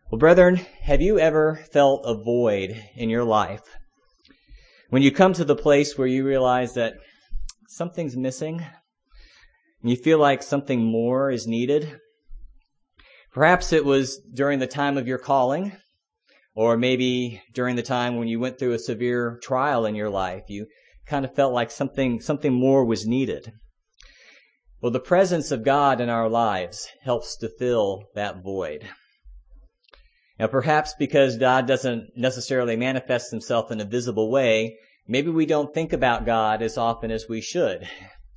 Well, brethren, have you ever felt a void in your life? When you come to the place where you realize that something's missing, and you feel like something more is needed? Perhaps it was during the time of your calling, or maybe during the time when you went through a severe trial in your life. You kind of felt like something more was needed. Well, the presence of God in our lives helps to fill that void. Now, perhaps because God doesn't necessarily manifest himself in a visible way, maybe we don't think about God as often as we should.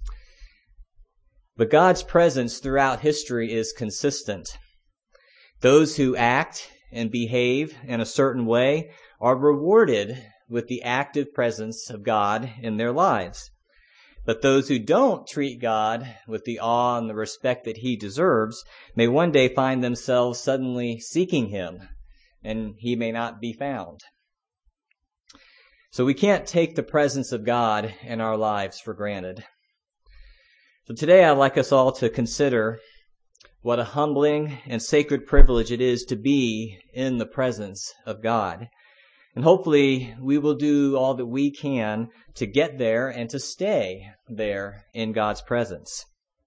But God's presence throughout history is consistent. Those who act and behave in a certain way are rewarded with the active presence of God in their lives. But those who don't treat God with the awe and the respect that he deserves may one day find themselves suddenly seeking him, and he may not be found. So we can't take the presence of God in our lives for granted. So today I'd like us all to consider what a humbling and sacred privilege it is to be in the presence of God. And hopefully we will do all that we can to get there and to stay there in God's presence.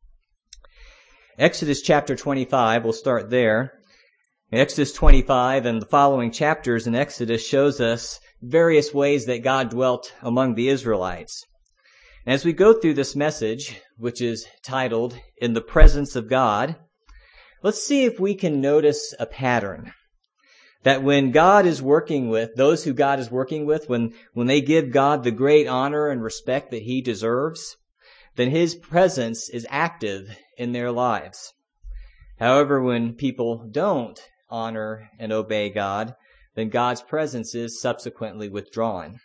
Exodus chapter 25, we'll start there. Exodus 25 and the following chapters in Exodus shows us various ways that God dwelt among the Israelites. And as we go through this message, which is titled, In the Presence of God, let's see if we can notice a pattern. That when God is working with, those who God is working with, when they give God the great honor and respect that he deserves, then his presence is active in their lives. However, when people don't honor and obey God, then God's presence is subsequently withdrawn.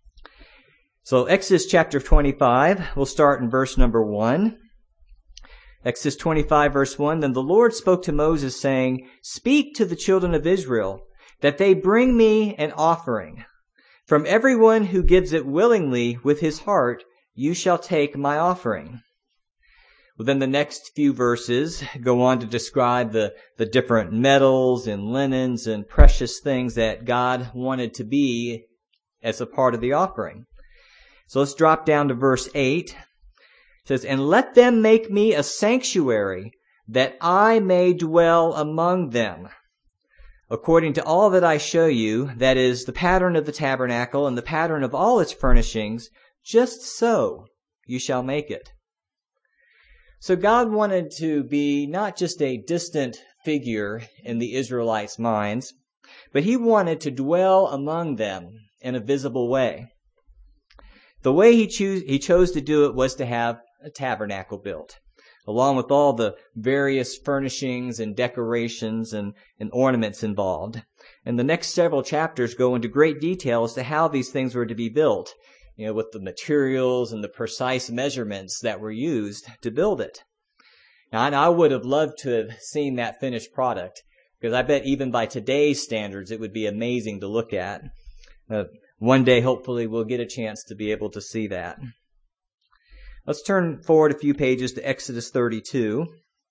So Exodus chapter 25, we'll start in verse number 1. Exodus 25 verse 1, Then the Lord spoke to Moses, saying, Speak to the children of Israel, that they bring me an offering. From everyone who gives it willingly with his heart, you shall take my offering. Well, then the next few verses go on to describe the different metals and linens and precious things that God wanted to be as a part of the offering. So let's drop down to verse 8. It says, And let them make me a sanctuary, that I may dwell among them. According to all that I show you, that is the pattern of the tabernacle and the pattern of all its furnishings, just so you shall make it. So God wanted to be not just a distant figure in the Israelites' minds, but he wanted to dwell among them in a visible way. The way he chose to do it was to have a tabernacle built, along with all the various furnishings and decorations and ornaments involved. And the next several chapters go into great detail as to how these things were to be built, with the materials and the precise measurements that were used to build it. Now, I would have loved to have seen that finished product, because I bet even by today's standards it would be amazing to look at. One day, hopefully, we'll get a chance to be able to see that. Let's turn forward a few pages to Exodus 32.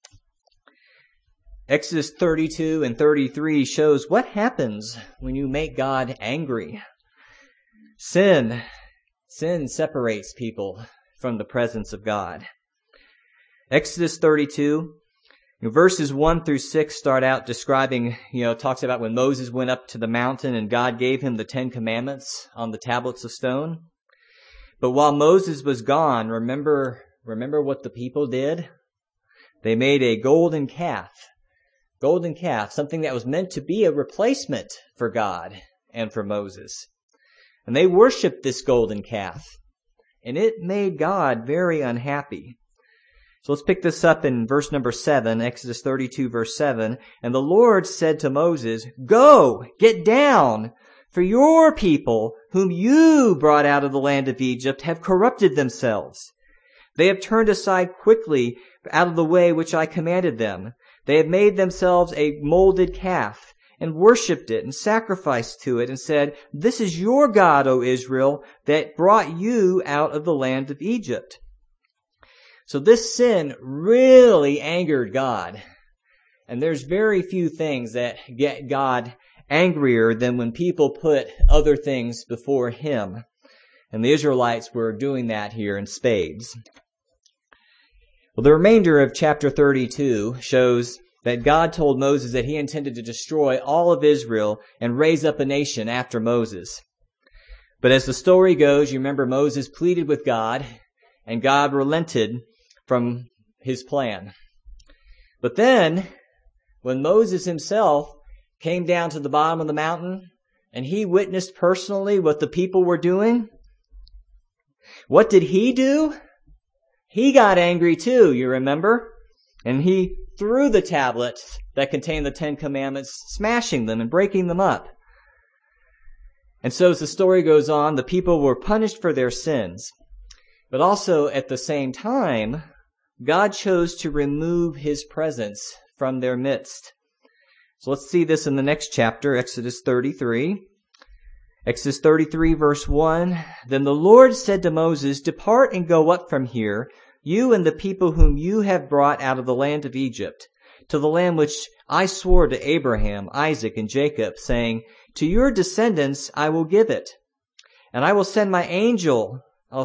Exodus 32 and 33 shows what happens when you make God angry. Sin separates people from the presence of God. Exodus 32, verses 1 through 6 start out describing, talks about when Moses went up to the mountain and God gave him the 10 Commandments on the tablets of stone. But while Moses was gone, remember what the people did? They made a golden calf, something that was meant to be a replacement for God and for Moses. And they worshiped this golden calf, and it made God very unhappy. So let's pick this up in verse number 7, Exodus 32, verse 7. And the Lord said to Moses, Go, get down, for your people, whom you brought out of the land of Egypt, have corrupted themselves. They have turned aside quickly out of the way which I commanded them. They have made themselves a molded calf, and worshipped it, and sacrificed to it, and said, This is your God, O Israel, that brought you out of the land of Egypt. So this sin really angered God. And there's very few things that get God angrier than when people put other things before Him. And the Israelites were doing that here in spades. Well, the remainder of chapter 32 shows that God told Moses that He intended to destroy all of Israel and raise up a nation after Moses. But as the story goes, you remember Moses pleaded with God, and God relented from His plan. But then, when Moses himself came down to the bottom of the mountain, and he witnessed personally what the people were doing, what did he do? He got angry too, you remember? And he threw the tablets that contained the Ten Commandments, smashing them and breaking them up. And so as the story goes on, the people were punished for their sins. But also at the same time, God chose to remove His presence from their midst. So let's see this in the next chapter, Exodus 33. Exodus 33 verse 1, Then the Lord said to Moses, Depart and go up from here, you and the people whom you have brought out of the land of Egypt, to the land which I swore to Abraham, Isaac, and Jacob, saying, To your descendants I will give it. And I will send my angel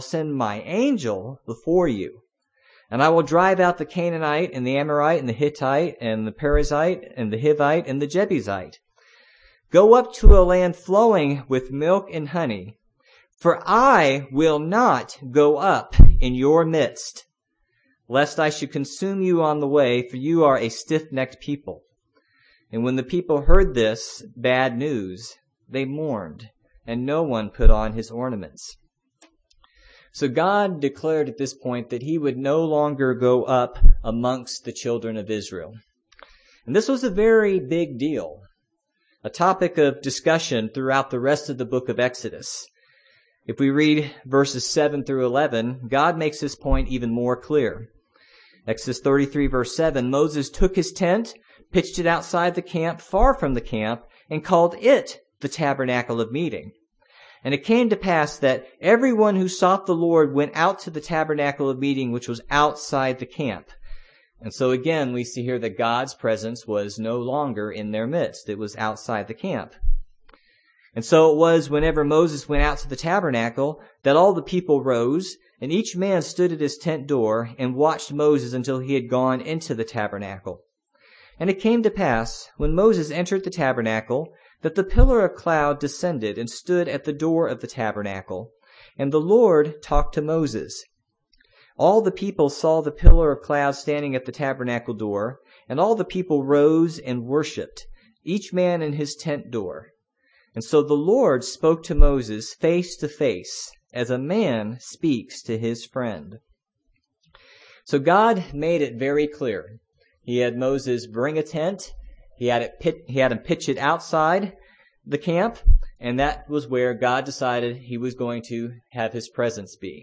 before you. And I will drive out the Canaanite, and the Amorite, and the Hittite, and the Perizzite, and the Hivite, and the Jebusite. Go up to a land flowing with milk and honey, for I will not go up in your midst, lest I should consume you on the way, for you are a stiff-necked people. And when the people heard this bad news, they mourned, and no one put on his ornaments. So God declared at this point that He would no longer go up amongst the children of Israel. And this was a very big deal, a topic of discussion throughout the rest of the book of Exodus. If we read verses 7 through 11, God makes this point even more clear. Exodus 33 verse 7, Moses took his tent, pitched it outside the camp, far from the camp, and called it the tabernacle of meeting. And it came to pass that everyone who sought the Lord went out to the tabernacle of meeting, which was outside the camp. And so again, we see here that God's presence was no longer in their midst. It was outside the camp. And so it was whenever Moses went out to the tabernacle that all the people rose, and each man stood at his tent door and watched Moses until he had gone into the tabernacle. And it came to pass, when Moses entered the tabernacle, that the pillar of cloud descended and stood at the door of the tabernacle, and the Lord talked to Moses. All the people saw the pillar of cloud standing at the tabernacle door, and all the people rose and worshipped, each man in his tent door. And so the Lord spoke to Moses face to face, as a man speaks to his friend. So God made it very clear. He had Moses bring a tent. He had him pitch it outside the camp, and that was where God decided He was going to have His presence be.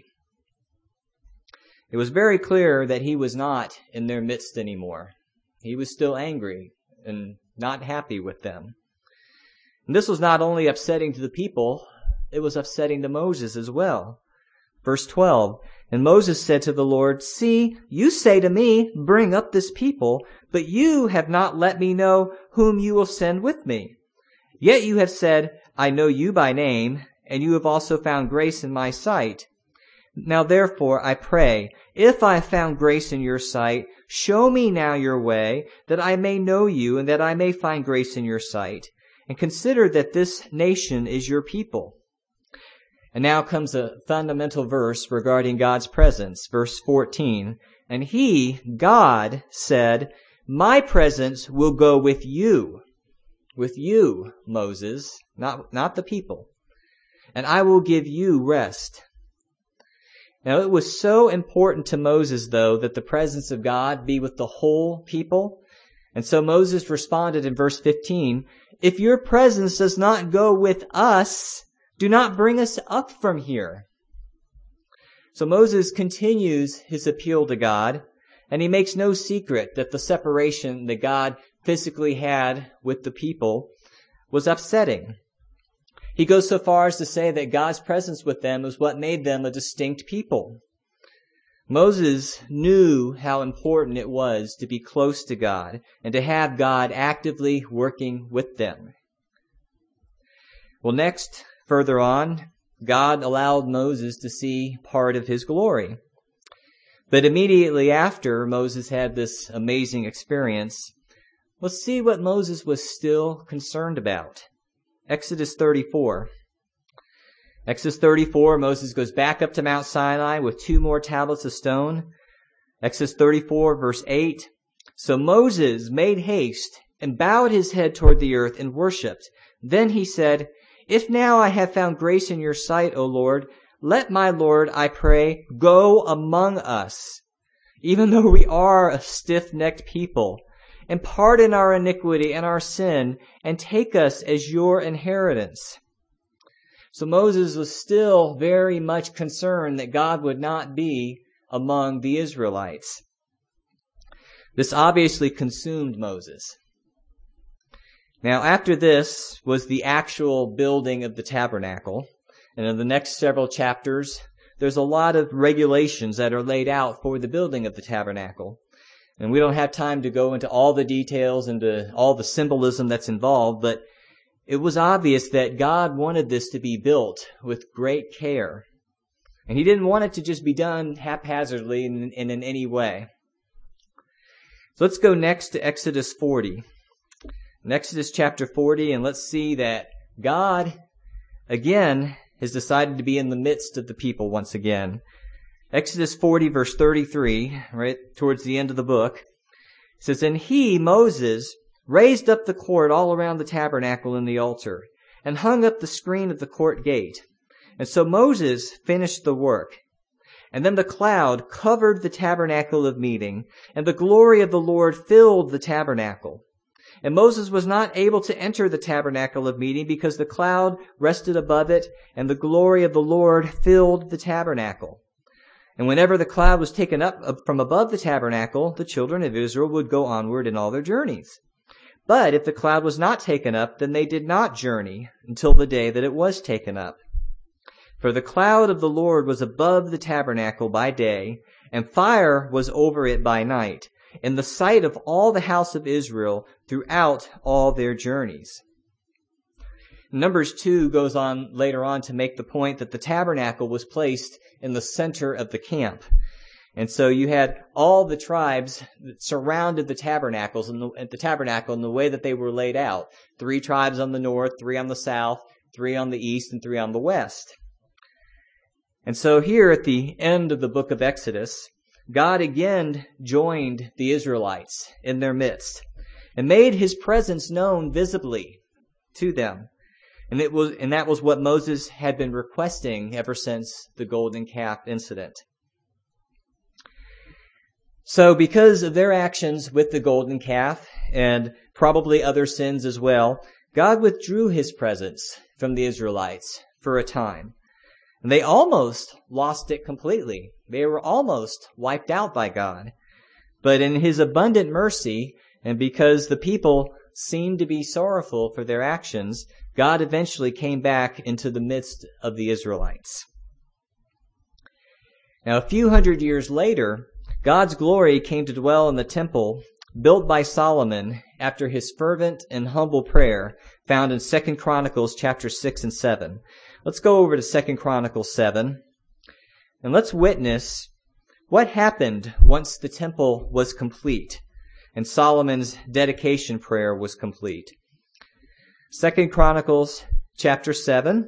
It was very clear that He was not in their midst anymore. He was still angry and not happy with them. And this was not only upsetting to the people, it was upsetting to Moses as well. Verse 12, And Moses said to the Lord, See, you say to me, Bring up this people, but you have not let me know whom you will send with me. Yet you have said, I know you by name, and you have also found grace in my sight. Now therefore I pray, if I have found grace in your sight, show me now your way, that I may know you, and that I may find grace in your sight. And consider that this nation is your people. And now comes a fundamental verse regarding God's presence, verse 14. And He, God, said, My presence will go with you, Moses, not the people, and I will give you rest. Now it was so important to Moses, though, that the presence of God be with the whole people. And so Moses responded in verse 15, If your presence does not go with us, do not bring us up from here. So Moses continues his appeal to God, and he makes no secret that the separation that God physically had with the people was upsetting. He goes so far as to say that God's presence with them was what made them a distinct people. Moses knew how important it was to be close to God and to have God actively working with them. Well, next, further on, God allowed Moses to see part of his glory. But immediately after Moses had this amazing experience, let's see what Moses was still concerned about. Exodus 34. Exodus 34, Moses goes back up to Mount Sinai with 2 more tablets of stone. Exodus 34, verse 8. So Moses made haste and bowed his head toward the earth and worshipped. Then he said, If now I have found grace in your sight, O Lord, let my Lord, I pray, go among us, even though we are a stiff-necked people, and pardon our iniquity and our sin, and take us as your inheritance. So Moses was still very much concerned that God would not be among the Israelites. This obviously consumed Moses. Now, after this was the actual building of the tabernacle. And in the next several chapters, there's a lot of regulations that are laid out for the building of the tabernacle. And we don't have time to go into all the details and to all the symbolism that's involved, but it was obvious that God wanted this to be built with great care. And he didn't want it to just be done haphazardly and in any way. So let's go next to Exodus 40. In Exodus chapter 40, and let's see that God, again, has decided to be in the midst of the people once again. Exodus 40, verse 33, right towards the end of the book, says, And he, Moses, raised up the court all around the tabernacle and the altar, and hung up the screen of the court gate. And so Moses finished the work. And then the cloud covered the tabernacle of meeting, and the glory of the Lord filled the tabernacle. And Moses was not able to enter the tabernacle of meeting because the cloud rested above it, and the glory of the Lord filled the tabernacle. And whenever the cloud was taken up from above the tabernacle, the children of Israel would go onward in all their journeys. But if the cloud was not taken up, then they did not journey until the day that it was taken up. For the cloud of the Lord was above the tabernacle by day, and fire was over it by night, in the sight of all the house of Israel throughout all their journeys. Numbers 2 goes on later on to make the point that the tabernacle was placed in the center of the camp. And so you had all the tribes that surrounded the tabernacles and the tabernacle in the way that they were laid out. 3 tribes on the north, 3 on the south, 3 on the east, and 3 on the west. And so here at the end of the book of Exodus, God again joined the Israelites in their midst and made his presence known visibly to them. And that was what Moses had been requesting ever since the golden calf incident. So because of their actions with the golden calf and probably other sins as well, God withdrew his presence from the Israelites for a time. And they almost lost it completely. They were almost wiped out by God. But in his abundant mercy, and because the people seemed to be sorrowful for their actions, God eventually came back into the midst of the Israelites. Now, a few hundred years later, God's glory came to dwell in the temple built by Solomon after his fervent and humble prayer found in 2 Chronicles chapter 6 and 7. Let's go over to 2 Chronicles 7 and let's witness what happened once the temple was complete and Solomon's dedication prayer was complete. 2 Chronicles chapter 7,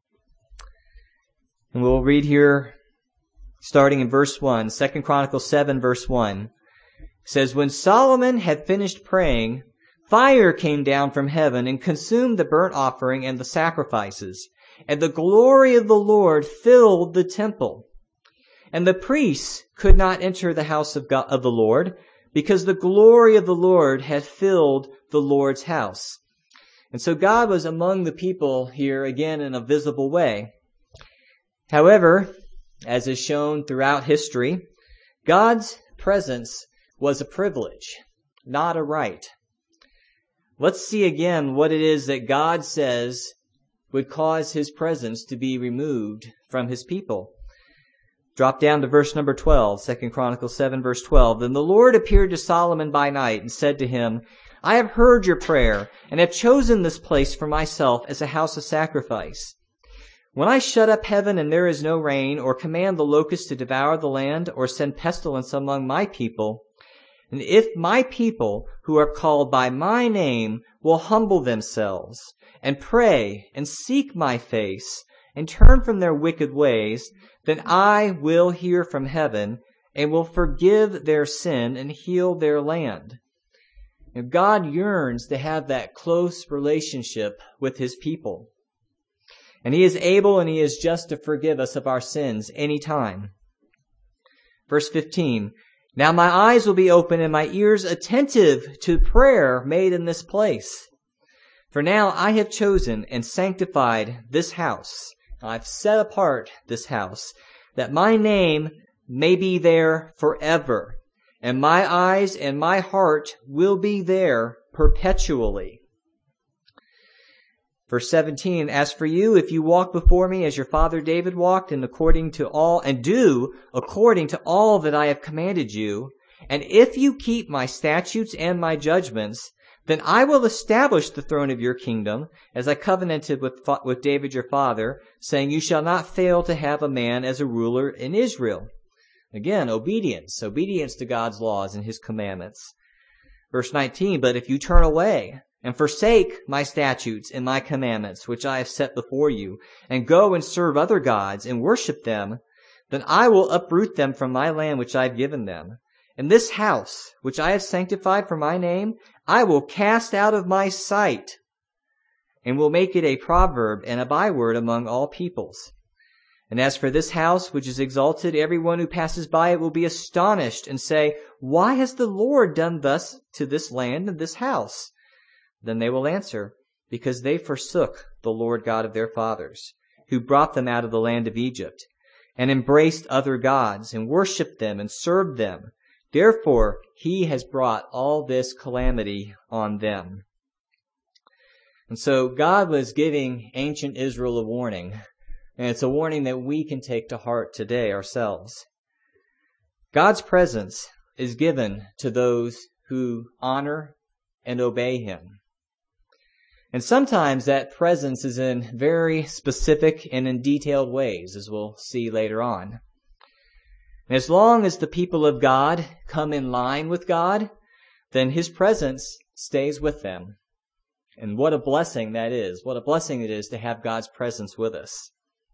and we'll read here starting in verse 1. 2 Chronicles 7 verse 1 says, When Solomon had finished praying, fire came down from heaven and consumed the burnt offering and the sacrifices, and the glory of the Lord filled the temple. And the priests could not enter the house of God, of the Lord, because the glory of the Lord had filled the Lord's house. And so God was among the people here again in a visible way. However, as is shown throughout history, God's presence was a privilege, not a right. Let's see again what it is that God says would cause his presence to be removed from his people. Drop down to verse number 12, 2 Chronicles 7, verse 12. Then the Lord appeared to Solomon by night and said to him, I have heard your prayer and have chosen this place for myself as a house of sacrifice. When I shut up heaven and there is no rain, or command the locusts to devour the land, or send pestilence among my people, and if my people who are called by my name will humble themselves and pray and seek my face and turn from their wicked ways, then I will hear from heaven and will forgive their sin and heal their land. And God yearns to have that close relationship with his people. And he is able and he is just to forgive us of our sins anytime. Verse 15, Now my eyes will be open and my ears attentive to prayer made in this place. For now I have chosen and sanctified this house. I've set apart this house, that my name may be there forever, and my eyes and my heart will be there perpetually. Verse 17, As for you, if you walk before me as your father David walked, and do according to all that I have commanded you, and if you keep my statutes and my judgments, then I will establish the throne of your kingdom, as I covenanted with David your father, saying, You shall not fail to have a man as a ruler in Israel. Again, obedience to God's laws and his commandments. Verse 19, But if you turn away and forsake my statutes and my commandments, which I have set before you, and go and serve other gods and worship them, then I will uproot them from my land which I have given them. And this house, which I have sanctified for my name, I will cast out of my sight, and will make it a proverb and a byword among all peoples. And as for this house which is exalted, everyone who passes by it will be astonished and say, Why has the Lord done thus to this land and this house? Then they will answer, Because they forsook the Lord God of their fathers, who brought them out of the land of Egypt, and embraced other gods, and worshipped them, and served them. Therefore, he has brought all this calamity on them. And so God was giving ancient Israel a warning, and it's a warning that we can take to heart today ourselves. God's presence is given to those who honor and obey him. And sometimes that presence is in very specific and in detailed ways, as we'll see later on. And as long as the people of God come in line with God, then his presence stays with them. And what a blessing that is. What a blessing it is to have God's presence with us.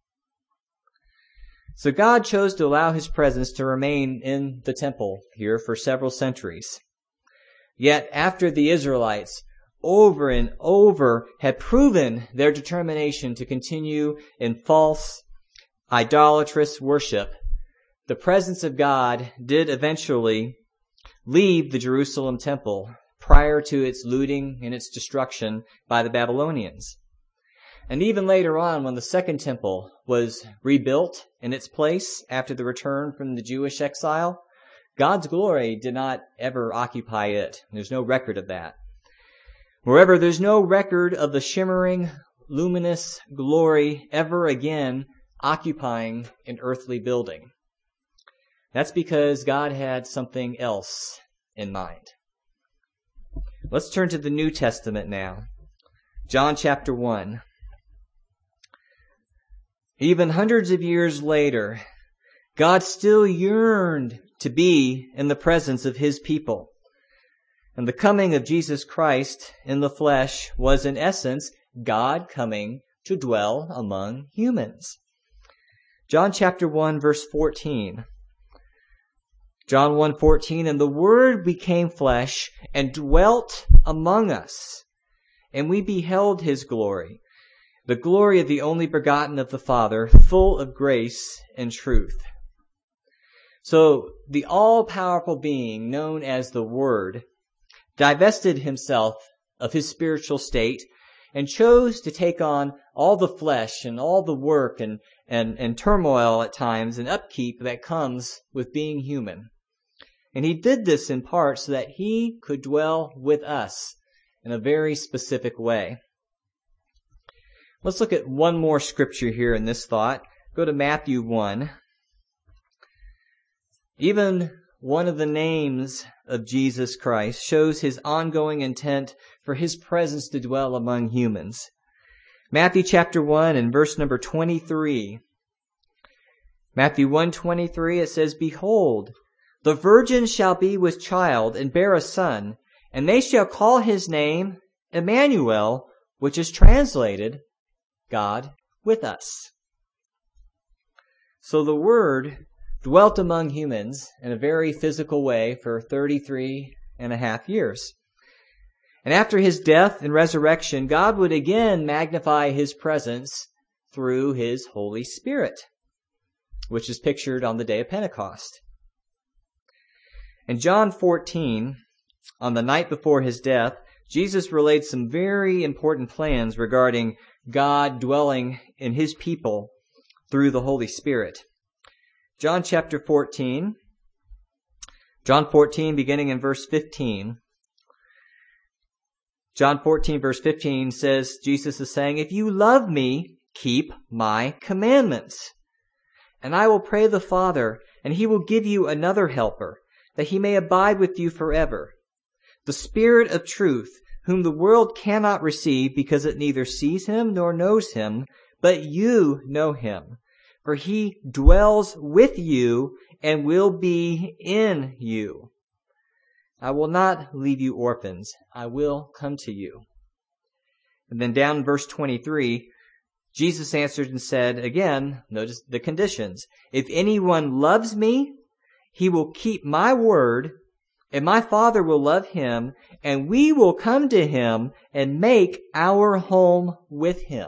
So God chose to allow his presence to remain in the temple here for several centuries. Yet after the Israelites over and over had proven their determination to continue in false, idolatrous worship, the presence of God did eventually leave the Jerusalem temple prior to its looting and its destruction by the Babylonians. And even later on, when the second temple was rebuilt in its place after the return from the Jewish exile, God's glory did not ever occupy it. There's no record of that. Moreover, there's no record of the shimmering, luminous glory ever again occupying an earthly building. That's because God had something else in mind. Let's turn to the New Testament now. John chapter 1. Even hundreds of years later, God still yearned to be in the presence of his people. And the coming of Jesus Christ in the flesh was in essence God coming to dwell among humans. John chapter 1 verse 14. John 1:14, And the Word became flesh and dwelt among us, and we beheld his glory, the glory of the only begotten of the Father, full of grace and truth. So the all-powerful being known as the Word divested himself of his spiritual state and chose to take on all the flesh and all the work and turmoil at times and upkeep that comes with being human. And he did this in part so that he could dwell with us in a very specific way. Let's look at one more scripture here in this thought. Go to Matthew 1. Even one of the names of Jesus Christ shows his ongoing intent for his presence to dwell among humans. Matthew chapter 1 and verse number 23. Matthew 1:23, it says, "Behold, the virgin shall be with child and bear a son, and they shall call his name Emmanuel," which is translated, God with us. So the Word dwelt among humans in a very physical way for 33.5 years. And after his death and resurrection, God would again magnify his presence through his Holy Spirit, which is pictured on the day of Pentecost. In John 14, on the night before his death, Jesus relayed some very important plans regarding God dwelling in his people through the Holy Spirit. John chapter 14, John 14 beginning in verse 15. John 14 verse 15 says, Jesus is saying, "If you love me, keep my commandments. And I will pray the Father, and he will give you another helper, that he may abide with you forever. The Spirit of truth, whom the world cannot receive because it neither sees him nor knows him, but you know him. For he dwells with you and will be in you. I will not leave you orphans. I will come to you." And then down in verse 23, Jesus answered and said, again, notice the conditions. "If anyone loves me, he will keep my word, and my Father will love him, and we will come to him and make our home with him."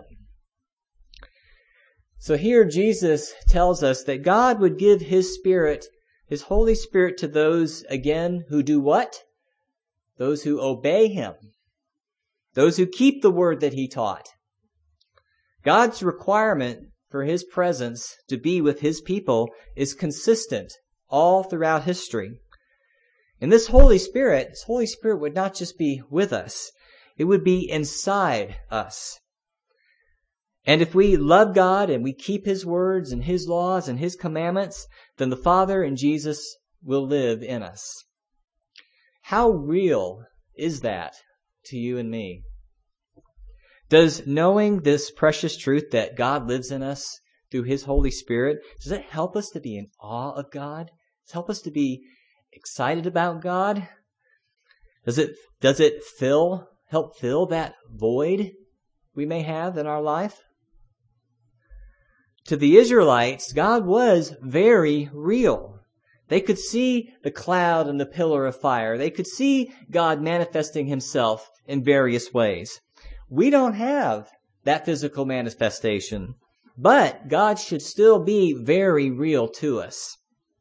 So here Jesus tells us that God would give his Spirit, his Holy Spirit, to those, again, who do what? Those who obey him. Those who keep the word that he taught. God's requirement for his presence to be with his people is consistent all throughout history. And this Holy Spirit would not just be with us, it would be inside us. And if we love God and we keep his words and his laws and his commandments, then the Father and Jesus will live in us. How real is that to you and me? Does knowing this precious truth that God lives in us through his Holy Spirit, does it help us to be in awe of God? Does it help us to be excited about God? Does it help fill that void we may have in our life? To the Israelites, God was very real. They could see the cloud and the pillar of fire. They could see God manifesting himself in various ways. We don't have that physical manifestation, but God should still be very real to us.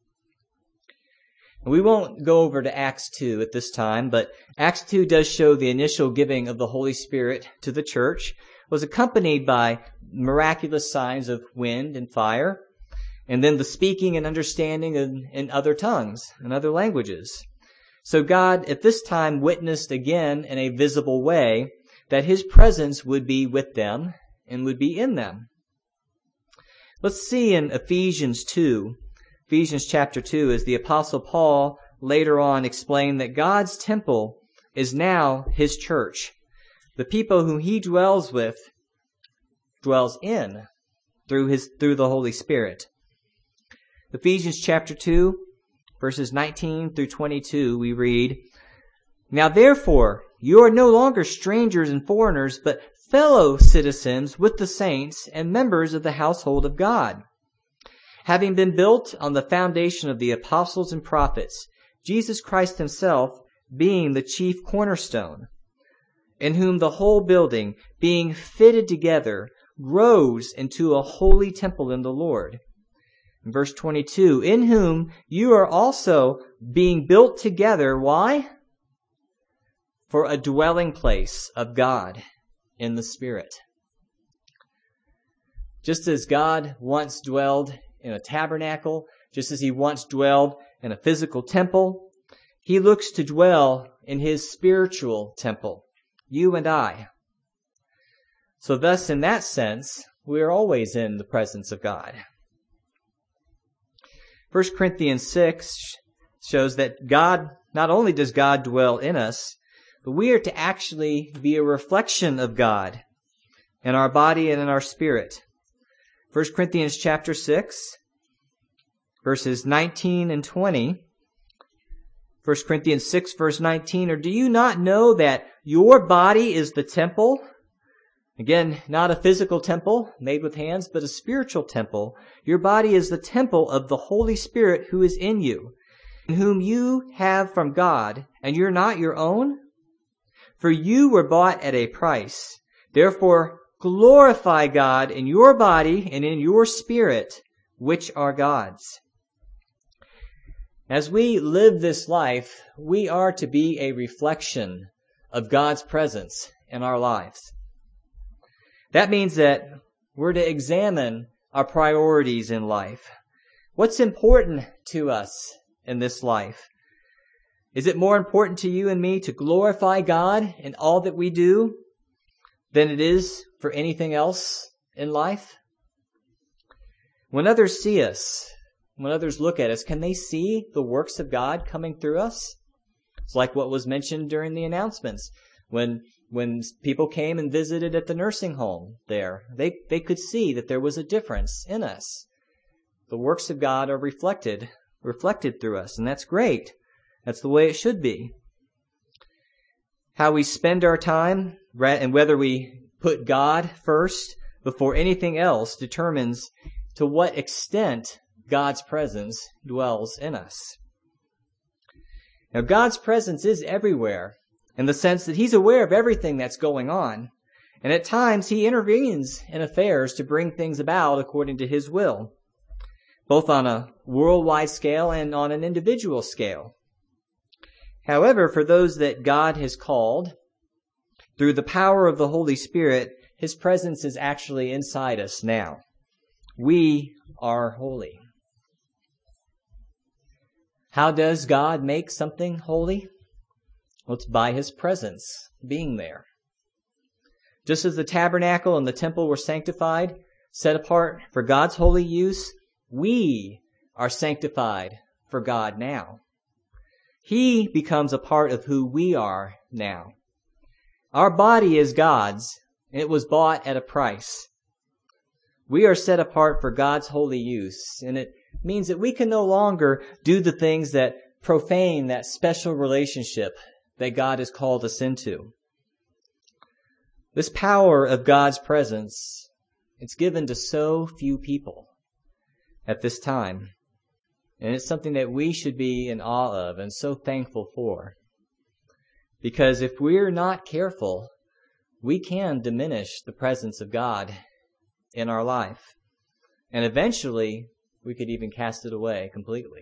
We won't go over to Acts 2 at this time, but Acts 2 does show the initial giving of the Holy Spirit to the church was accompanied by miraculous signs of wind and fire, and then the speaking and understanding in other tongues and other languages. So God at this time witnessed again in a visible way that his presence would be with them and would be in them. Let's see in Ephesians chapter 2, as the Apostle Paul later on explained that God's temple is now his church. The people whom he dwells in through the Holy Spirit. Ephesians chapter 2, verses 19 through 22, we read, "Now therefore, you are no longer strangers and foreigners, but fellow citizens with the saints and members of the household of God, having been built on the foundation of the apostles and prophets, Jesus Christ himself being the chief cornerstone, in whom the whole building, being fitted together, grows into a holy temple in the Lord." In verse 22, "In whom you are also being built together," why? "For a dwelling place of God in the Spirit." Just as God once dwelled in a tabernacle, just as he once dwelled in a physical temple, he looks to dwell in his spiritual temple, you and I. So thus, in that sense, we are always in the presence of God. 1 Corinthians 6 shows that God, not only does God dwell in us, but we are to actually be a reflection of God in our body and in our spirit. 1 Corinthians chapter 6, verses 19 and 20. 1 Corinthians 6, verse 19, or do you not know that your body is the temple? Again, not a physical temple made with hands, but a spiritual temple. Your body is the temple of the Holy Spirit who is in you, whom you have from God, and you're not your own? For you were bought at a price. Therefore, glorify God in your body and in your spirit, which are God's. As we live this life, we are to be a reflection of God's presence in our lives. That means that we're to examine our priorities in life. What's important to us in this life? Is it more important to you and me to glorify God in all that we do than it is for anything else in life? When others see us, when others look at us, can they see the works of God coming through us? It's like what was mentioned during the announcements. When people came and visited at the nursing home there, they could see that there was a difference in us. The works of God are reflected through us, and that's great. That's the way it should be. How we spend our time and whether we put God first before anything else determines to what extent God's presence dwells in us. Now, God's presence is everywhere in the sense that He's aware of everything that's going on, and at times He intervenes in affairs to bring things about according to His will, both on a worldwide scale and on an individual scale. However, for those that God has called, through the power of the Holy Spirit, His presence is actually inside us now. We are holy. How does God make something holy? Well, it's by His presence being there. Just as the tabernacle and the temple were sanctified, set apart for God's holy use, we are sanctified for God now. He becomes a part of who we are now. Our body is God's, and it was bought at a price. We are set apart for God's holy use, and it means that we can no longer do the things that profane that special relationship that God has called us into. This power of God's presence, it's given to so few people at this time. And it's something that we should be in awe of and so thankful for. Because if we're not careful, we can diminish the presence of God in our life. And eventually, we could even cast it away completely.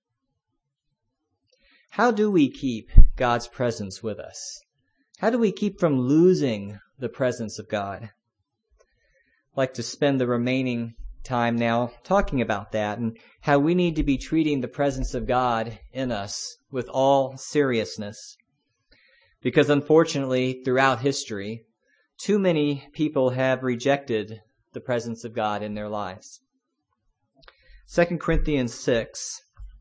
How do we keep God's presence with us? How do we keep from losing the presence of God? I'd like to spend the remaining time now talking about that and how we need to be treating the presence of God in us with all seriousness. Because unfortunately, throughout history, too many people have rejected the presence of God in their lives. 2 Corinthians 6.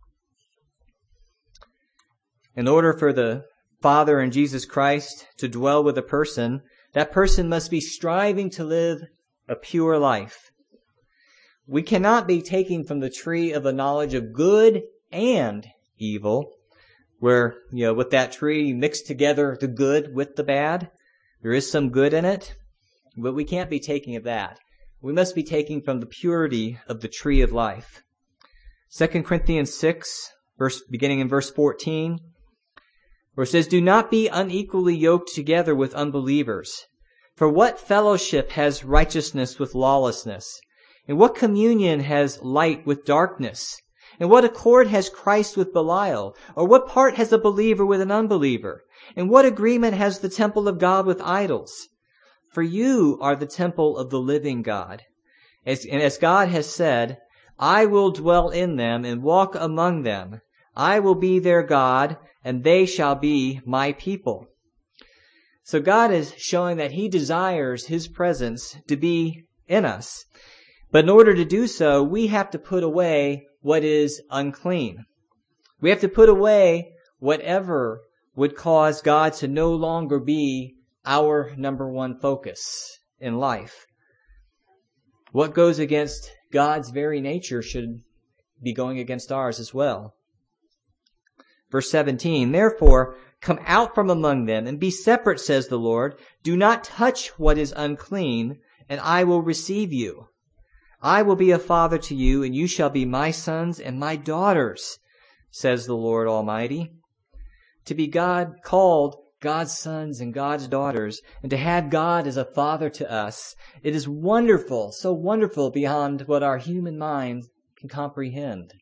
In order for the Father and Jesus Christ to dwell with a person, that person must be striving to live a pure life. We cannot be taking from the tree of the knowledge of good and evil, where, with that tree you mix together the good with the bad. There is some good in it, but we can't be taking of that. We must be taking from the purity of the tree of life. 2 Corinthians 6, beginning in verse 14, where it says, "Do not be unequally yoked together with unbelievers. For what fellowship has righteousness with lawlessness? And what communion has light with darkness? And what accord has Christ with Belial? Or what part has a believer with an unbeliever? And what agreement has the temple of God with idols? For you are the temple of the living God. As God has said, I will dwell in them and walk among them. I will be their God, and they shall be my people." So God is showing that He desires His presence to be in us. But in order to do so, we have to put away what is unclean. We have to put away whatever would cause God to no longer be our number one focus in life. What goes against God's very nature should be going against ours as well. Verse 17, therefore, come out from among them and be separate, says the Lord. Do not touch what is unclean, and I will receive you. I will be a father to you, and you shall be my sons and my daughters, says the Lord Almighty. To be called God's sons and God's daughters, and to have God as a father to us, it is wonderful, so wonderful beyond what our human mind can comprehend.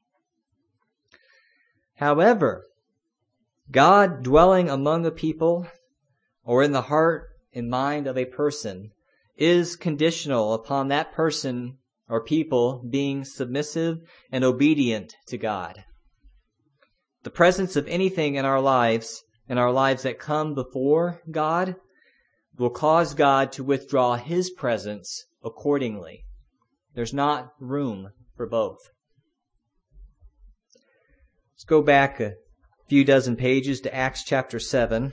However, God dwelling among a people or in the heart and mind of a person is conditional upon that person or people being submissive and obedient to God. The presence of anything in our lives that come before God, will cause God to withdraw His presence accordingly. There's not room for both. Let's go back a few dozen pages to Acts chapter 7.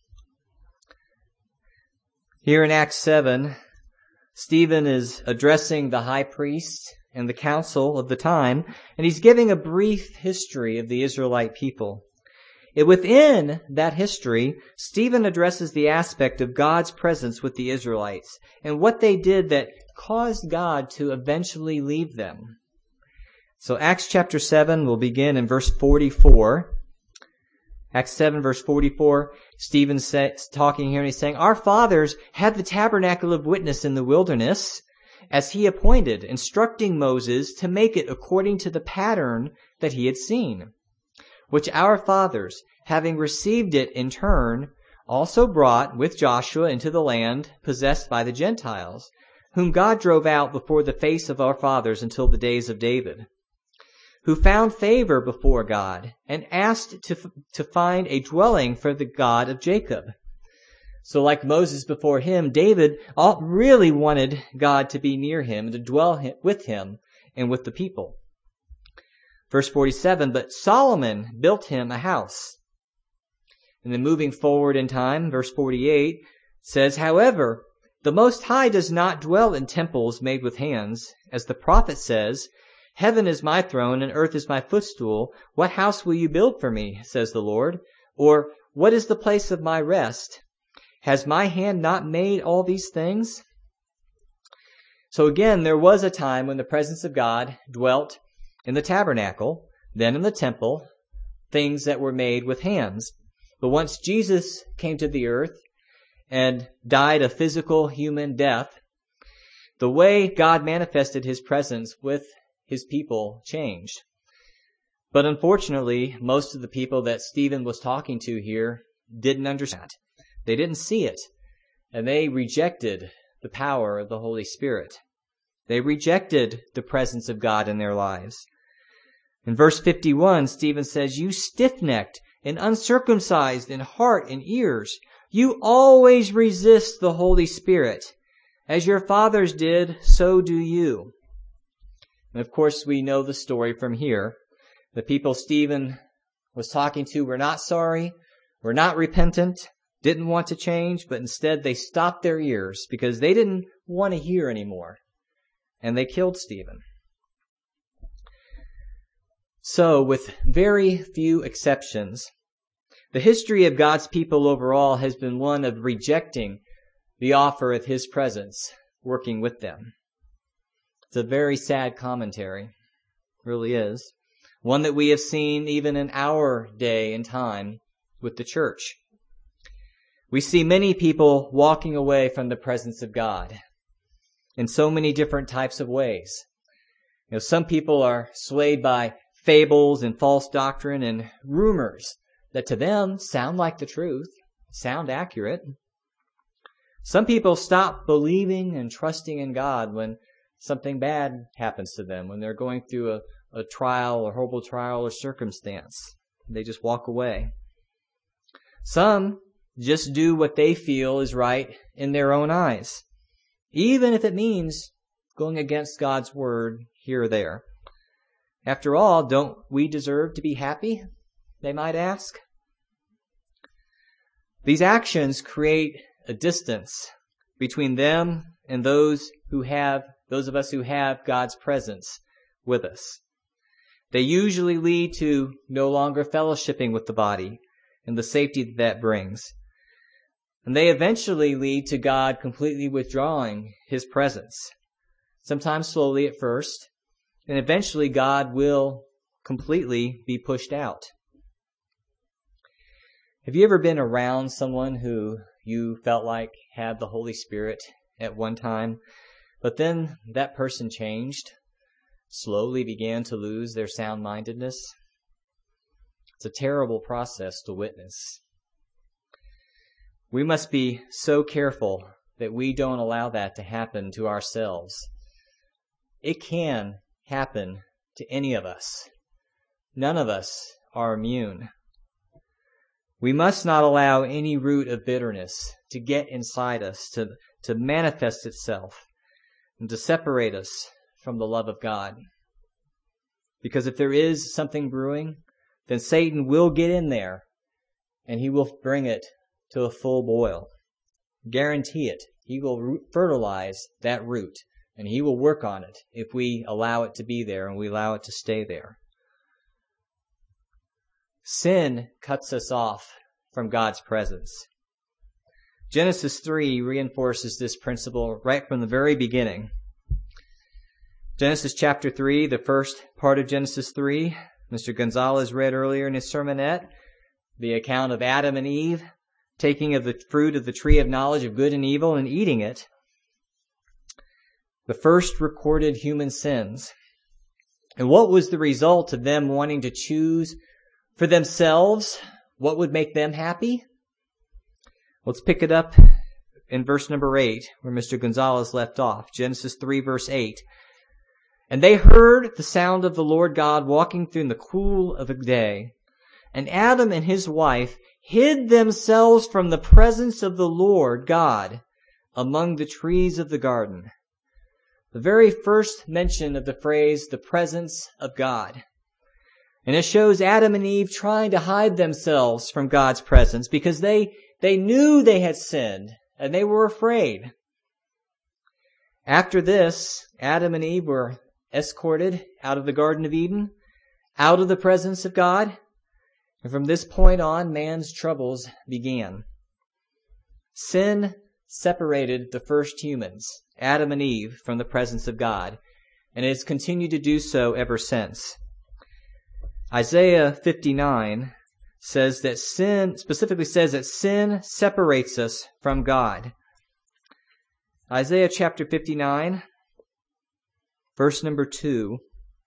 Here in Acts 7, Stephen is addressing the high priest and the council of the time, and he's giving a brief history of the Israelite people. Within that history, Stephen addresses the aspect of God's presence with the Israelites and what they did that caused God to eventually leave them. So Acts chapter 7 will begin in verse 44. Acts 7 verse 44, Stephen's talking here and he's saying, our fathers had the tabernacle of witness in the wilderness as he appointed, instructing Moses to make it according to the pattern that he had seen, which our fathers, having received it in turn, also brought with Joshua into the land possessed by the Gentiles, whom God drove out before the face of our fathers until the days of David, who found favor before God and asked to find a dwelling for the God of Jacob. So like Moses before him, David really wanted God to be near him and to dwell with him and with the people. Verse 47, but Solomon built him a house. And then moving forward in time, verse 48 says, however, the Most High does not dwell in temples made with hands, as the prophet says, heaven is my throne and earth is my footstool. What house will you build for me, says the Lord? Or what is the place of my rest? Has my hand not made all these things? So again, there was a time when the presence of God dwelt in the tabernacle, then in the temple, things that were made with hands. But once Jesus came to the earth and died a physical human death, the way God manifested His presence with His people changed. But unfortunately, most of the people that Stephen was talking to here didn't understand. They didn't see it, and they rejected the power of the Holy Spirit. They rejected the presence of God in their lives. In verse 51, Stephen says, you stiff-necked and uncircumcised in heart and ears, you always resist the Holy Spirit. As your fathers did, so do you. And of course, we know the story from here. The people Stephen was talking to were not sorry, were not repentant, didn't want to change, but instead they stopped their ears because they didn't want to hear anymore. And they killed Stephen. So, with very few exceptions, the history of God's people overall has been one of rejecting the offer of His presence, working with them. It's a very sad commentary. It really is. One that we have seen even in our day and time with the church. We see many people walking away from the presence of God in so many different types of ways. Some people are swayed by fables and false doctrine and rumors that to them sound like the truth, sound accurate. Some people stop believing and trusting in God when something bad happens to them, when they're going through a trial, a horrible trial or circumstance. They just walk away. Some just do what they feel is right in their own eyes, even if it means going against God's word here or there. After all, don't we deserve to be happy? They might ask. These actions create a distance between them and those of us who have God's presence with us. They usually lead to no longer fellowshipping with the body and the safety that brings. And they eventually lead to God completely withdrawing his presence. Sometimes slowly at first, and eventually God will completely be pushed out. Have you ever been around someone who you felt like had the Holy Spirit at one time, but then that person changed, slowly began to lose their sound-mindedness? It's a terrible process to witness. We must be so careful that we don't allow that to happen to ourselves. It can happen to any of us. None of us are immune. We must not allow any root of bitterness to get inside us, to manifest itself, and to separate us from the love of God. Because if there is something brewing, then Satan will get in there, and he will bring it to a full boil. Guarantee it. He will fertilize that root, and he will work on it if we allow it to be there and we allow it to stay there. Sin cuts us off from God's presence. Genesis 3 reinforces this principle right from the very beginning. Genesis chapter 3, the first part of Genesis 3, Mr. Gonzalez read earlier in his sermonette, the account of Adam and Eve taking of the fruit of the tree of knowledge of good and evil and eating it. The first recorded human sins. And what was the result of them wanting to choose for themselves what would make them happy? Let's pick it up in verse number 8, where Mr. Gonzalez left off. Genesis 3, verse 8. And they heard the sound of the Lord God walking through in the cool of the day. And Adam and his wife hid themselves from the presence of the Lord God among the trees of the garden. The very first mention of the phrase, the presence of God. And it shows Adam and Eve trying to hide themselves from God's presence because they knew they had sinned and they were afraid. After this, Adam and Eve were escorted out of the Garden of Eden, out of the presence of God. And from this point on, man's troubles began. Sin separated the first humans, Adam and Eve, from the presence of God, and it has continued to do so ever since. Isaiah 59 says that specifically says that sin separates us from God. Isaiah chapter 59, verse number 2.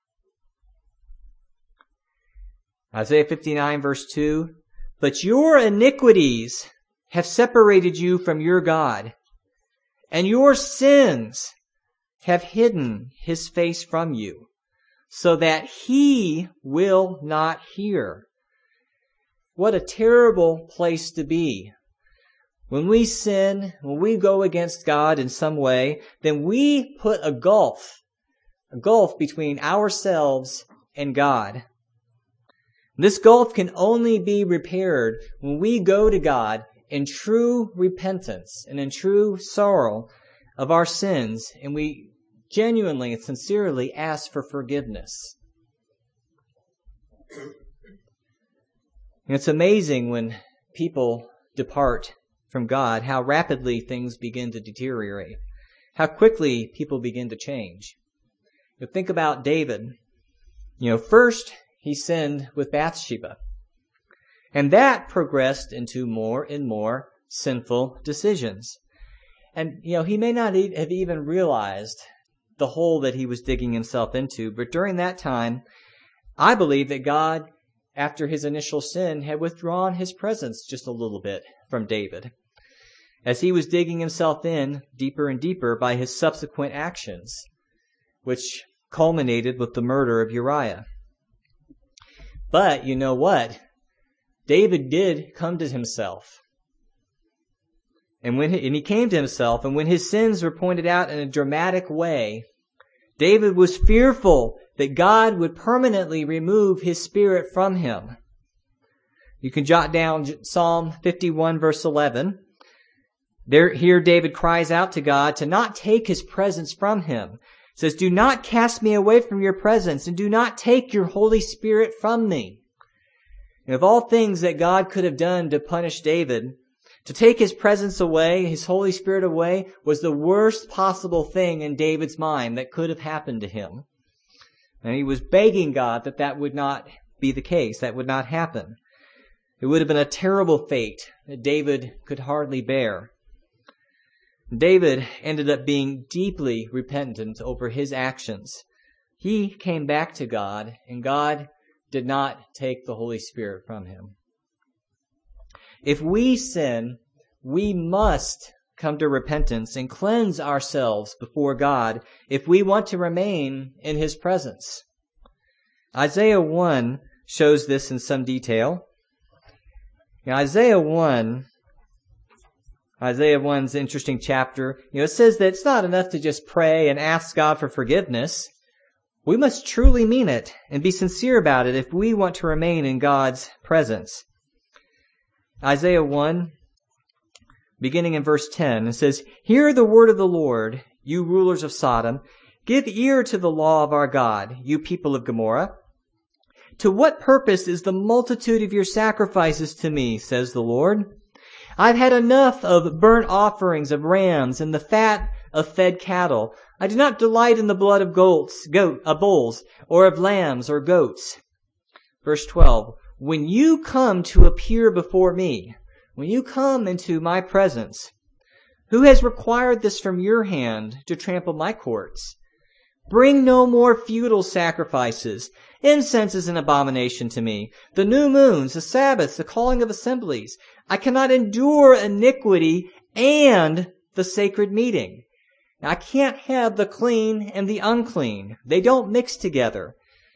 Isaiah 59, verse 2. But your iniquities have separated you from your God, and your sins have hidden his face from you, so that he will not hear. What a terrible place to be. When we sin, when we go against God in some way, then we put a gulf between ourselves and God. This gulf can only be repaired when we go to God in true repentance and in true sorrow of our sins, and we genuinely and sincerely ask for forgiveness. And it's amazing when people depart from God, how rapidly things begin to deteriorate, how quickly people begin to change. You think about David. First he sinned with Bathsheba, and that progressed into more and more sinful decisions. And, he may not have even realized the hole that he was digging himself into, but during that time, I believe that God, after his initial sin, had withdrawn his presence just a little bit from David, as he was digging himself in deeper and deeper by his subsequent actions, which culminated with the murder of Uriah. But you know what? David did come to himself. And he came to himself, and when his sins were pointed out in a dramatic way David was fearful that God would permanently remove his spirit from him. You can jot down Psalm 51 verse 11. Here David cries out to God to not take his presence from him. It says, "Do not cast me away from your presence, and do not take your Holy Spirit from me." And of all things that God could have done to punish David, to take his presence away, his Holy Spirit away, was the worst possible thing in David's mind that could have happened to him. And he was begging God that that would not be the case, that would not happen. It would have been a terrible fate that David could hardly bear. David ended up being deeply repentant over his actions. He came back to God, and God did not take the Holy Spirit from him. If we sin, we must come to repentance and cleanse ourselves before God if we want to remain in his presence. Isaiah 1 shows this in some detail. Now, Isaiah 1's an interesting chapter. It says that it's not enough to just pray and ask God for forgiveness. We must truly mean it and be sincere about it if we want to remain in God's presence. Isaiah 1, beginning in verse 10, it says, "Hear the word of the Lord, you rulers of Sodom. Give ear to the law of our God, you people of Gomorrah. To what purpose is the multitude of your sacrifices to me, says the Lord? I've had enough of burnt offerings of rams and the fat of fed cattle. I do not delight in the blood of bulls, or of lambs or goats." Verse 12, "When you come to appear before me, when you come into my presence, who has required this from your hand to trample my courts? Bring no more futile sacrifices. Incense is an abomination to me. The new moons, the Sabbaths, the calling of assemblies. I cannot endure iniquity and the sacred meeting." Now, I can't have the clean and the unclean. They don't mix together.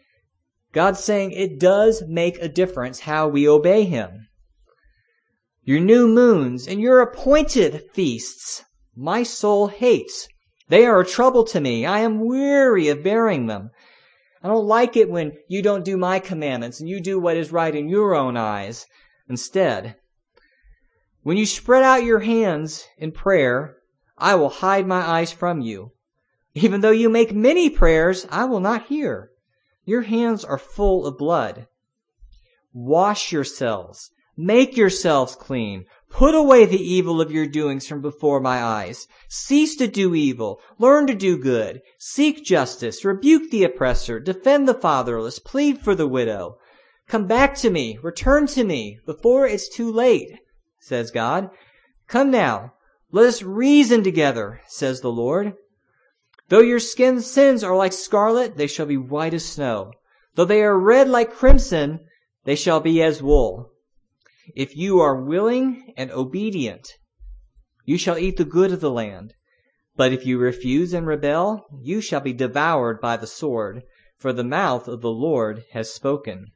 God's saying it does make a difference how we obey him. Your new moons and your appointed feasts, my soul hates. They are a trouble to me. I am weary of bearing them. I don't like it when you don't do my commandments and you do what is right in your own eyes instead. When you spread out your hands in prayer, I will hide my eyes from you. Even though you make many prayers, I will not hear. Your hands are full of blood. Wash yourselves. Make yourselves clean. Put away the evil of your doings from before my eyes. Cease to do evil. Learn to do good. Seek justice. Rebuke the oppressor. Defend the fatherless. Plead for the widow. Come back to me. Return to me before it's too late, says God. Come now. Let us reason together, says the Lord. Though your sins are like scarlet, they shall be white as snow. Though they are red like crimson, they shall be as wool. If you are willing and obedient, you shall eat the good of the land. But if you refuse and rebel, you shall be devoured by the sword, for the mouth of the Lord has spoken.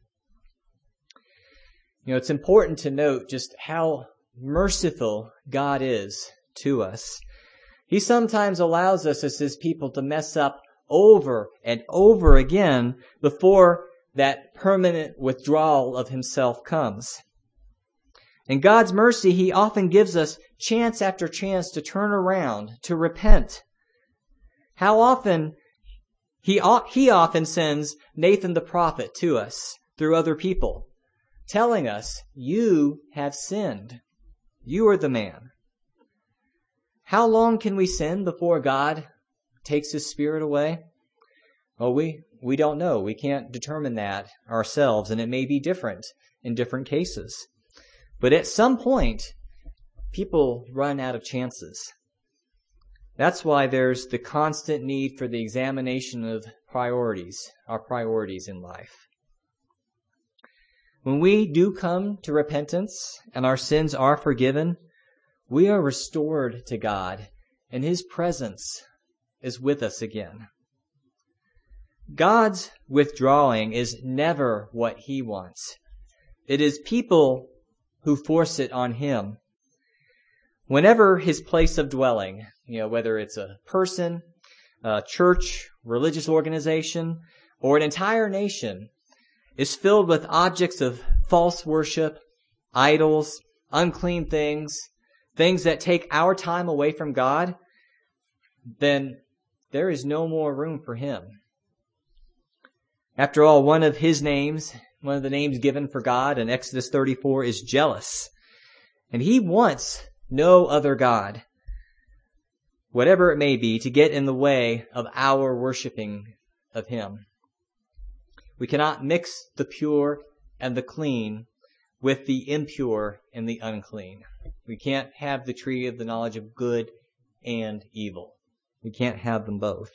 It's important to note just how merciful God is to us. He sometimes allows us as his people to mess up over and over again before that permanent withdrawal of himself comes. In God's mercy, he often gives us chance after chance to turn around, to repent. How often he often sends Nathan the prophet to us through other people, telling us, you have sinned. You are the man. How long can we sin before God takes his spirit away? Well, we don't know. We can't determine that ourselves, and it may be different in different cases. But at some point, people run out of chances. That's why there's the constant need for the examination of priorities, our priorities in life. When we do come to repentance and our sins are forgiven, we are restored to God, and his presence is with us again. God's withdrawing is never what he wants. It is people who force it on him. Whenever his place of dwelling, whether it's a person, church, religious organization, or an entire nation is filled with objects of false worship, idols, unclean things, things that take our time away from God, then there is no more room for Him. After all, one of the names given for God in Exodus 34 is jealous. And He wants no other God, whatever it may be, to get in the way of our worshiping of Him. We cannot mix the pure and the clean with the impure and the unclean. We can't have the tree of the knowledge of good and evil. We can't have them both.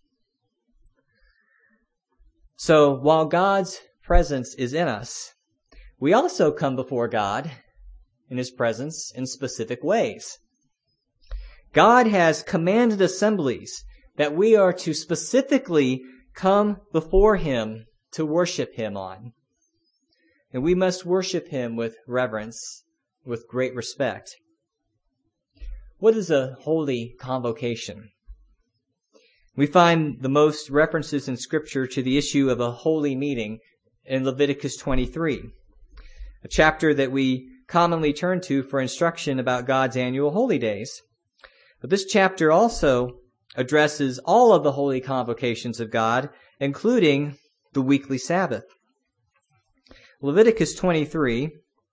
So while God's presence is in us, we also come before God in His presence in specific ways. God has commanded assemblies that we are to specifically come before Him to worship Him on. And we must worship Him with reverence, with great respect. What is a holy convocation? We find the most references in Scripture to the issue of a holy meeting in Leviticus 23, a chapter that we commonly turn to for instruction about God's annual holy days. But this chapter also addresses all of the holy convocations of God, including the weekly Sabbath. Leviticus 23,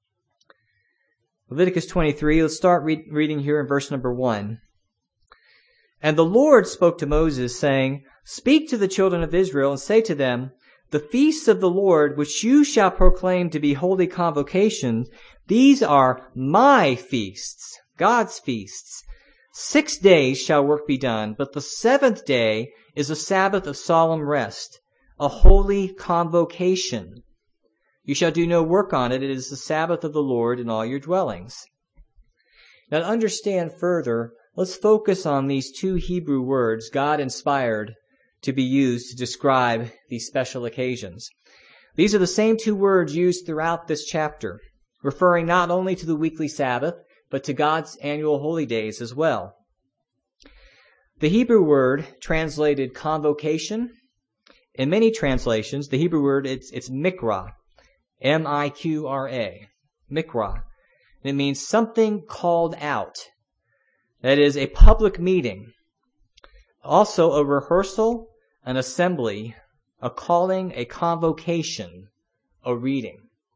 let's start reading here in verse number 1. And the Lord spoke to Moses, saying, Speak to the children of Israel, and say to them, The feasts of the Lord, which you shall proclaim to be holy convocations, these are my feasts, God's feasts. 6 days shall work be done, but the 7th day is a Sabbath of solemn rest, a holy convocation. You shall do no work on it. It is the Sabbath of the Lord in all your dwellings. Now, to understand further, let's focus on these two Hebrew words God inspired to be used to describe these special occasions. These are the same two words used throughout this chapter, referring not only to the weekly Sabbath, but to God's annual holy days as well. The Hebrew word translated convocation, in many translations, the Hebrew word, it's mikra, M-I-Q-R-A, mikra. And it means something called out. That is, a public meeting. Also a rehearsal, an assembly, a calling, a convocation, a reading.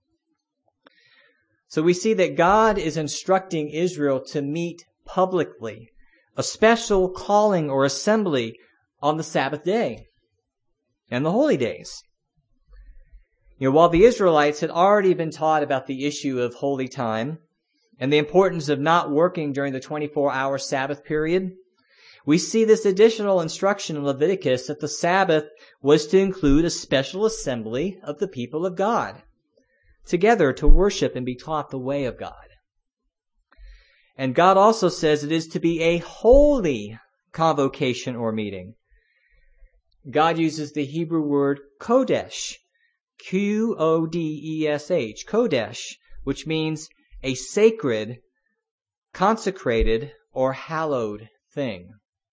So we see that God is instructing Israel to meet publicly, a special calling or assembly on the Sabbath day and the holy days. While the Israelites had already been taught about the issue of holy time and the importance of not working during the 24-hour Sabbath period, we see this additional instruction in Leviticus that the Sabbath was to include a special assembly of the people of God, together to worship and be taught the way of God. And God also says it is to be a holy convocation or meeting. God uses the Hebrew word kodesh, Q-O-D-E-S-H, kodesh, which means a sacred, consecrated, or hallowed thing.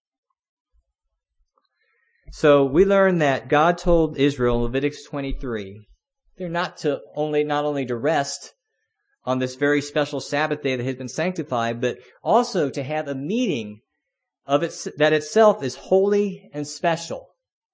So we learn that God told Israel in Leviticus 23, they're not only to rest on this very special Sabbath day that had been sanctified, but also to have a meeting of it that itself is holy and special.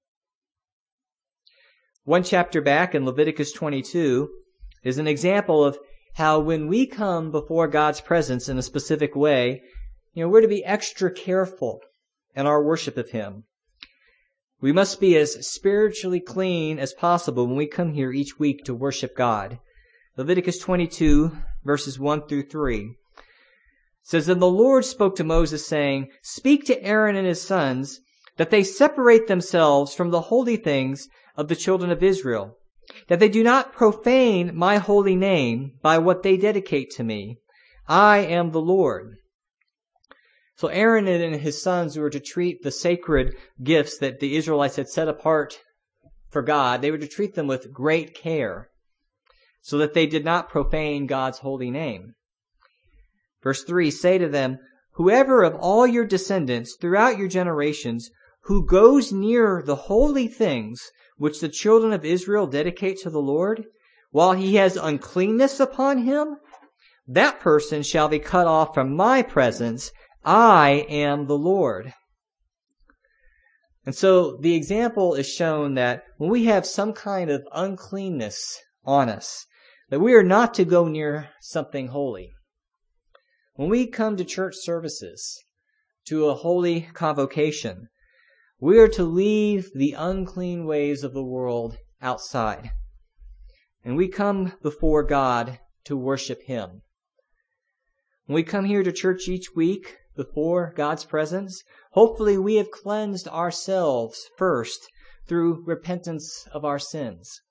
One chapter back in Leviticus 22 is an example of how when we come before God's presence in a specific way, we're to be extra careful in our worship of Him. We must be as spiritually clean as possible when we come here each week to worship God. Leviticus 22, verses 1 through 3 says, And the Lord spoke to Moses, saying, Speak to Aaron and his sons, that they separate themselves from the holy things of the children of Israel, that they do not profane my holy name by what they dedicate to me. I am the Lord. So Aaron and his sons were to treat the sacred gifts that the Israelites had set apart for God, they were to treat them with great care, so that they did not profane God's holy name. Verse 3, Say to them, Whoever of all your descendants throughout your generations who goes near the holy things which the children of Israel dedicate to the Lord, while he has uncleanness upon him, that person shall be cut off from my presence. I am the Lord. And so the example is shown that when we have some kind of uncleanness on us, that we are not to go near something holy. When we come to church services, to a holy convocation, we are to leave the unclean ways of the world outside. And we come before God to worship Him. When we come here to church each week before God's presence, hopefully we have cleansed ourselves first through repentance of our sins.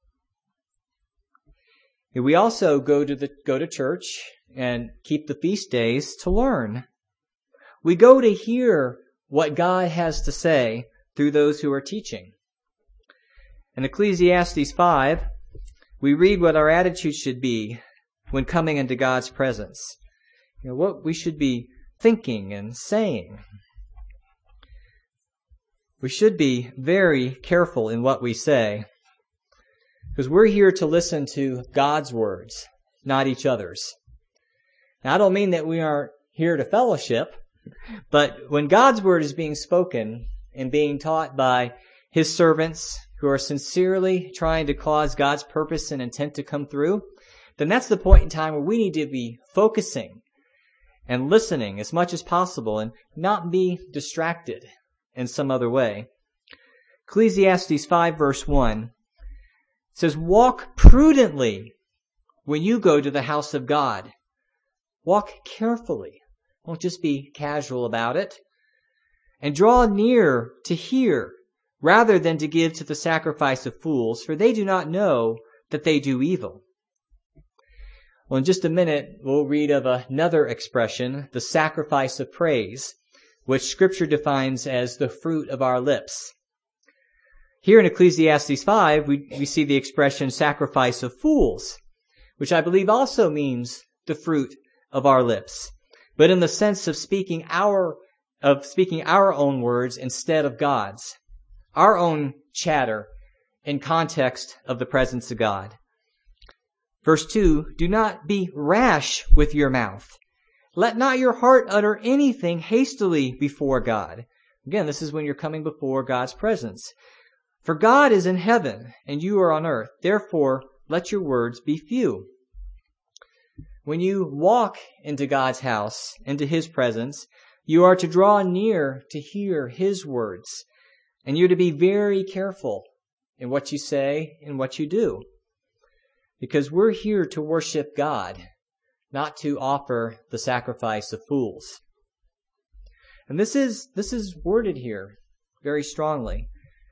We also go to church and keep the feast days to learn. We go to hear what God has to say through those who are teaching. In Ecclesiastes 5, we read what our attitude should be when coming into God's presence. What we should be thinking and saying. We should be very careful in what we say, because we're here to listen to God's words, not each other's. Now, I don't mean that we aren't here to fellowship, but when God's word is being spoken and being taught by His servants who are sincerely trying to cause God's purpose and intent to come through, then that's the point in time where we need to be focusing and listening as much as possible and not be distracted in some other way. Ecclesiastes 5 verse 1 says, "Walk prudently when you go to the house of God." Walk carefully. Don't just be casual about it. "And draw near to hear, rather than to give to the sacrifice of fools, for they do not know that they do evil." Well, in just a minute, we'll read of another expression, the sacrifice of praise, which Scripture defines as the fruit of our lips. Here in Ecclesiastes 5, we see the expression sacrifice of fools, which I believe also means the fruit of our lips, but in the sense of speaking our own words instead of God's, our own chatter in context of the presence of God. Verse 2, "Do not be rash with your mouth. Let not your heart utter anything hastily before God." Again, this is when you're coming before God's presence. "For God is in heaven, and you are on earth. Therefore, let your words be few." When you walk into God's house, into His presence, you are to draw near to hear His words. And you're to be very careful in what you say and what you do. Because we're here to worship God, not to offer the sacrifice of fools. And this is worded here very strongly.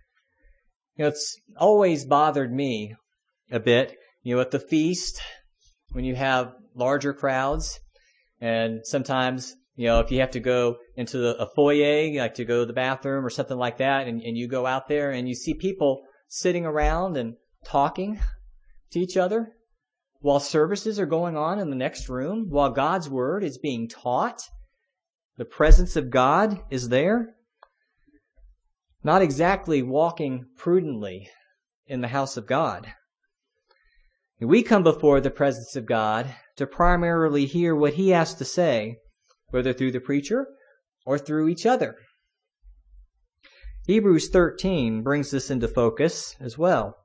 It's always bothered me a bit, at the feast, when you have larger crowds, and sometimes, if you have to go into a foyer, like to go to the bathroom or something like that, and you go out there and you see people sitting around and talking to each other while services are going on in the next room, while God's word is being taught, the presence of God is there. Not exactly walking prudently in the house of God. We come before the presence of God to primarily hear what He has to say, whether through the preacher or through each other. Hebrews 13 brings this into focus as well.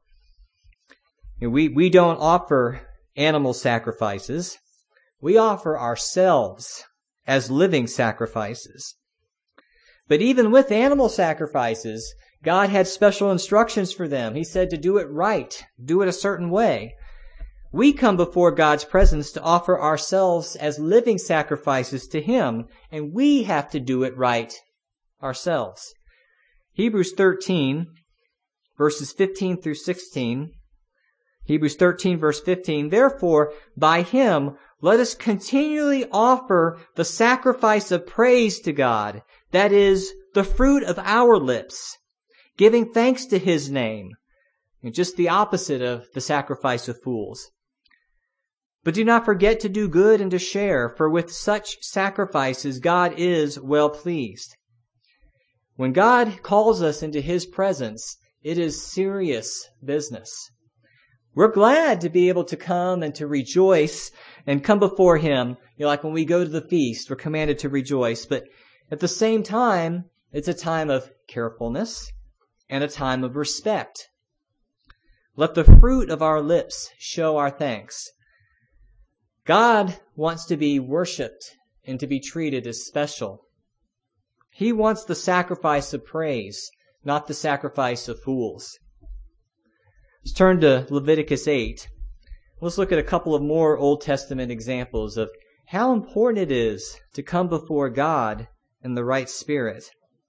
We don't offer animal sacrifices. We offer ourselves as living sacrifices. But even with animal sacrifices, God had special instructions for them. He said to do it right, do it a certain way. We come before God's presence to offer ourselves as living sacrifices to Him, and we have to do it right ourselves. Hebrews 13, verses 15 through 16. Hebrews 13, verse 15. "Therefore, by Him, let us continually offer the sacrifice of praise to God, that is, the fruit of our lips, giving thanks to His name." Just the opposite of the sacrifice of fools. "But do not forget to do good and to share, for with such sacrifices God is well pleased." When God calls us into His presence, it is serious business. We're glad to be able to come and to rejoice and come before Him. Like when we go to the feast, we're commanded to rejoice. But at the same time, it's a time of carefulness and a time of respect. Let the fruit of our lips show our thanks. God wants to be worshiped and to be treated as special. He wants the sacrifice of praise, not the sacrifice of fools. Let's turn to Leviticus 8. Let's look at a couple of more Old Testament examples of how important it is to come before God in the right spirit.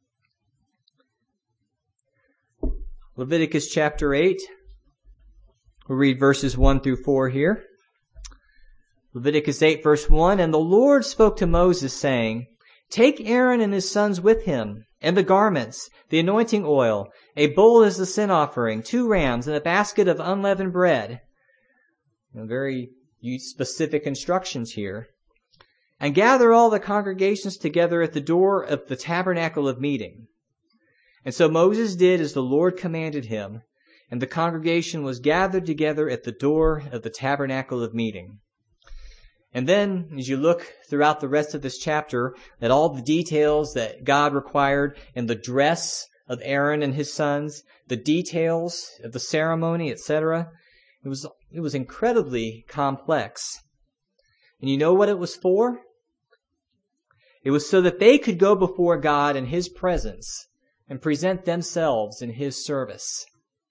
Leviticus chapter 8. We'll read verses 1 through 4 here. Leviticus 8 verse 1, And the Lord spoke to Moses, saying, Take Aaron and his sons with him, and the garments, the anointing oil, a bull as the sin offering, 2 rams, and a basket of unleavened bread. Very specific instructions here. And gather all the congregations together at the door of the tabernacle of meeting. And so Moses did as the Lord commanded him, and the congregation was gathered together at the door of the tabernacle of meeting. And then, as you look throughout the rest of this chapter, at all the details that God required in the dress of Aaron and his sons, the details of the ceremony, etc., it was incredibly complex. And you know what it was for? It was so that they could go before God in His presence and present themselves in His service.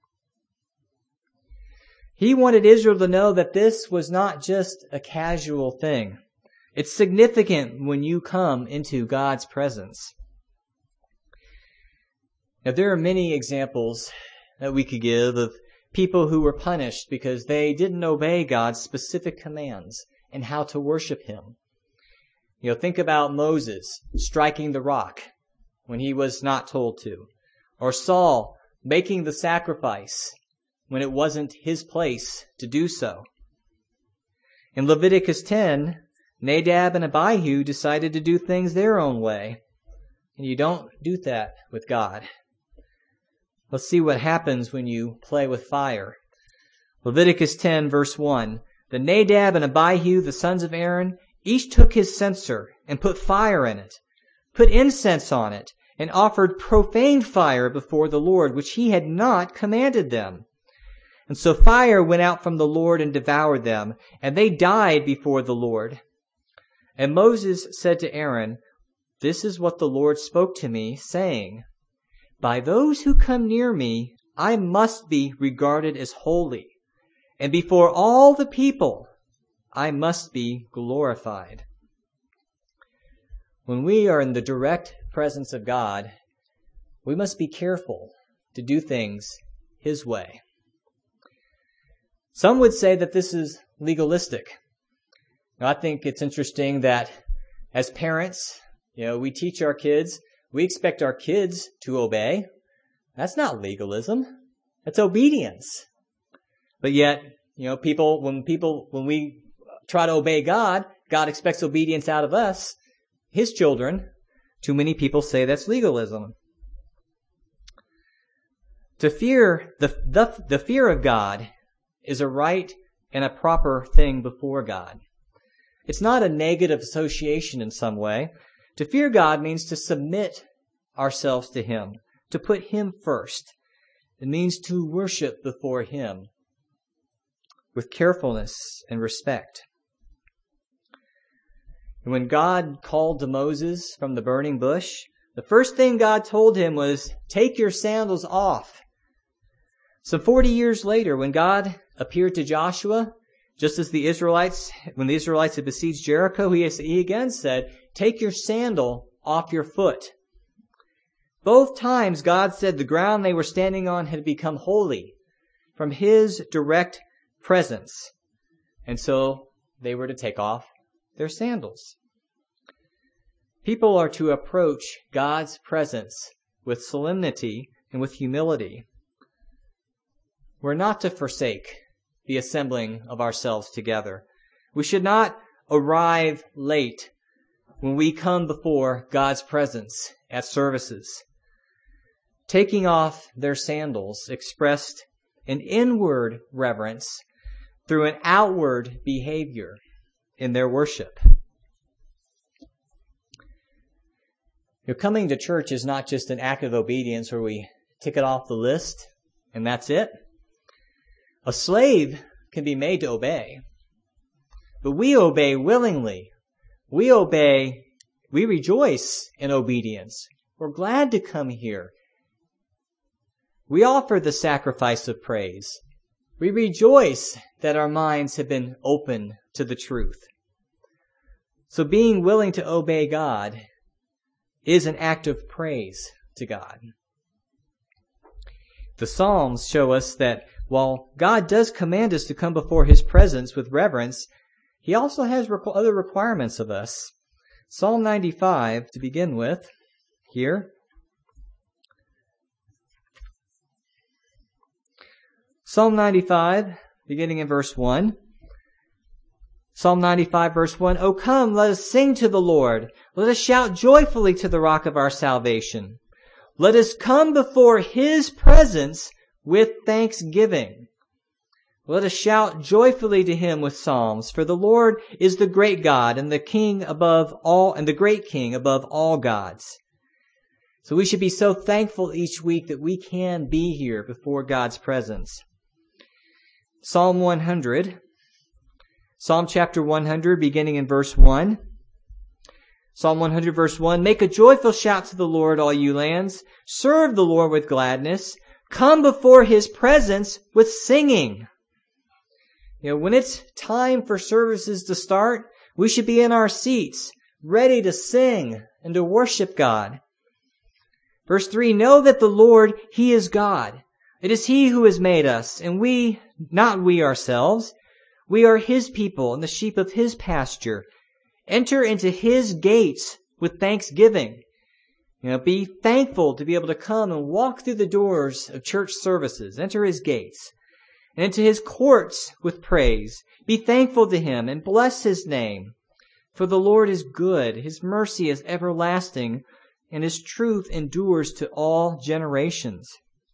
He wanted Israel to know that this was not just a casual thing. It's significant when you come into God's presence. Now, there are many examples that we could give of people who were punished because they didn't obey God's specific commands and how to worship Him. Think about Moses striking the rock when he was not told to, or Saul making the sacrifice when it wasn't his place to do so. In Leviticus 10, Nadab and Abihu decided to do things their own way. And you don't do that with God. Let's see what happens when you play with fire. Leviticus 10, verse 1. Then Nadab and Abihu, the sons of Aaron, each took his censer and put fire in it, put incense on it, and offered profane fire before the Lord, which He had not commanded them. And so fire went out from the Lord and devoured them, and they died before the Lord. And Moses said to Aaron, This is what the Lord spoke to me, saying, By those who come near me, I must be regarded as holy, and before all the people, I must be glorified. When we are in the direct presence of God, we must be careful to do things His way. Some would say that this is legalistic. Now, I think it's interesting that as parents, we teach our kids, we expect our kids to obey. That's not legalism. That's obedience. But yet, when we try to obey God, God expects obedience out of us, His children. Too many people say that's legalism. To fear, the fear of God is a right and a proper thing before God. It's not a negative association in some way. To fear God means to submit ourselves to Him, to put Him first. It means to worship before Him with carefulness and respect. And when God called to Moses from the burning bush, the first thing God told him was, Take your sandals off. Some 40 years later, when God appeared to Joshua, just as when the Israelites had besieged Jericho, he again said, Take your sandal off your foot. Both times God said the ground they were standing on had become holy from His direct presence. And so they were to take off their sandals. People are to approach God's presence with solemnity and with humility. We're not to forsake the assembling of ourselves together. We should not arrive late when we come before God's presence at services. taking off their sandals expressed an inward reverence through an outward behavior in their worship. Coming to church is not just an act of obedience where we tick it off the list and that's it. A slave can be made to obey, but we obey willingly. We obey, we rejoice in obedience. We're glad to come here. We offer the sacrifice of praise. We rejoice that our minds have been open to the truth. So being willing to obey God is an act of praise to God. The Psalms show us that while God does command us to come before His presence with reverence, He also has other requirements of us. Psalm 95, to begin with, here. Psalm 95, beginning in verse 1. Psalm 95, verse 1, O come, let us sing to the Lord. Let us shout joyfully to the rock of our salvation. Let us come before His presence with thanksgiving. Let us shout joyfully to Him with psalms, for the Lord is the great God and the King above all, and the great King above all gods. So we should be so thankful each week that we can be here before God's presence. Psalm 100. Psalm chapter 100, beginning in verse 1. Psalm 100, verse 1. Make a joyful shout to the Lord, all you lands. Serve the Lord with gladness. Come before His presence with singing. When it's time for services to start, we should be in our seats, ready to sing and to worship God. Verse 3, know that the Lord, He is God. It is He who has made us, and we, not we ourselves. We are His people and the sheep of His pasture. Enter into His gates with thanksgiving. Be thankful to be able to come and walk through the doors of church services. Enter His gates. And into His courts with praise. Be thankful to Him and bless His name. For the Lord is good. His mercy is everlasting, and His truth endures to all generations.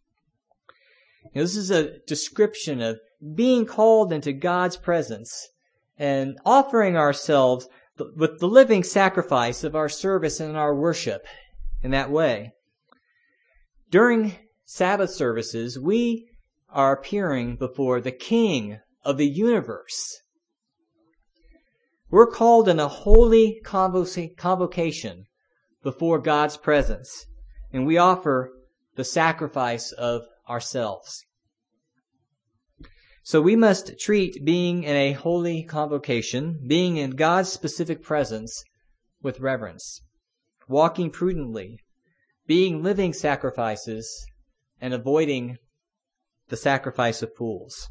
This is a description of being called into God's presence and offering ourselves with the living sacrifice of our service and our worship in that way. During Sabbath services, we are appearing before the King of the universe. We're called in a holy convocation before God's presence, and we offer the sacrifice of ourselves. So we must treat being in a holy convocation, being in God's specific presence, with reverence, walking prudently, being living sacrifices, and avoiding the sacrifice of fools.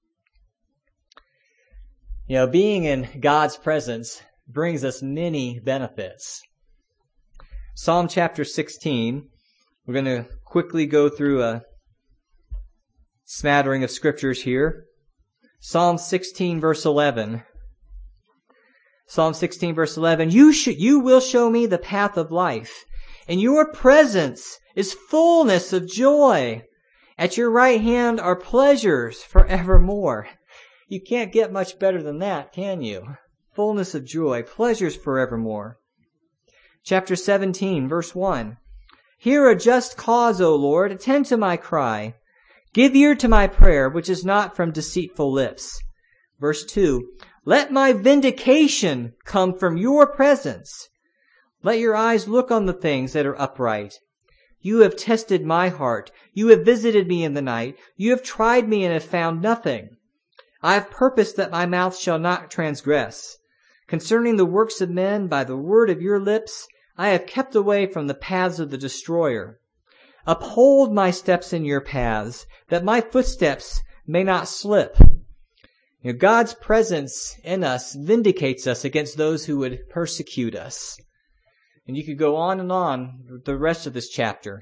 Being in God's presence brings us many benefits. Psalm chapter 16, we're going to quickly go through a smattering of scriptures here. Psalm 16, verse 11. Psalm 16, verse 11. You will show me the path of life. In your presence is fullness of joy. At your right hand are pleasures forevermore. You can't get much better than that, can you? Fullness of joy, pleasures forevermore. Chapter 17, verse 1. Hear a just cause, O Lord. Attend to my cry. Give ear to my prayer, which is not from deceitful lips. Verse 2. Let my vindication come from your presence. Let your eyes look on the things that are upright. You have tested my heart. You have visited me in the night. You have tried me and have found nothing. I have purposed that my mouth shall not transgress. Concerning the works of men, by the word of your lips, I have kept away from the paths of the destroyer. Uphold my steps in your paths, that my footsteps may not slip. God's presence in us vindicates us against those who would persecute us. And you could go on with the rest of this chapter.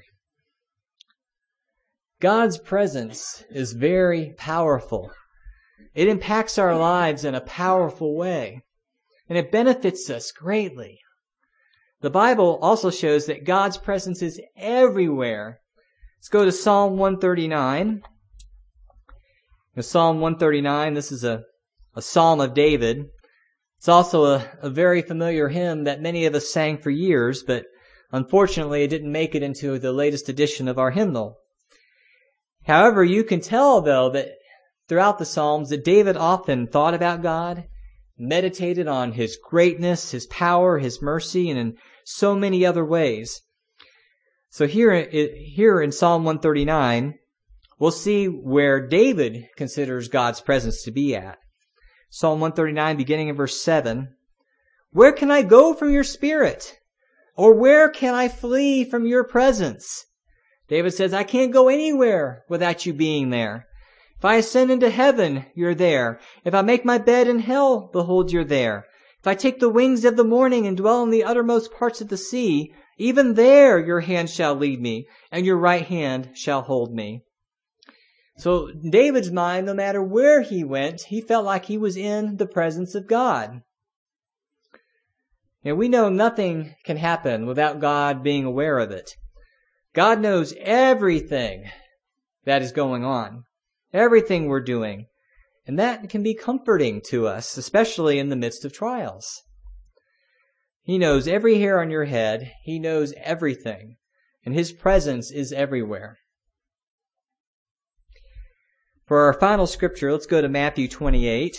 God's presence is very powerful. It impacts our lives in a powerful way, and it benefits us greatly. The Bible also shows that God's presence is everywhere. Let's go to Psalm 139. In Psalm 139, this is a psalm of David. It's also a very familiar hymn that many of us sang for years, but unfortunately it didn't make it into the latest edition of our hymnal. However, you can tell, though, that throughout the Psalms that David often thought about God, meditated on His greatness, His power, His mercy, and in so many other ways. So here in Psalm 139, we'll see where David considers God's presence to be at. Psalm 139, beginning in verse 7. Where can I go from your spirit? Or where can I flee from your presence? David says, I can't go anywhere without you being there. If I ascend into heaven, you're there. If I make my bed in hell, behold, you're there. If I take the wings of the morning and dwell in the uttermost parts of the sea, even there your hand shall lead me, and your right hand shall hold me. So David's mind, no matter where he went, he felt like he was in the presence of God. Now, we know nothing can happen without God being aware of it. God knows everything that is going on, everything we're doing, and that can be comforting to us, especially in the midst of trials. He knows every hair on your head. He knows everything, and His presence is everywhere. For our final scripture, let's go to Matthew 28.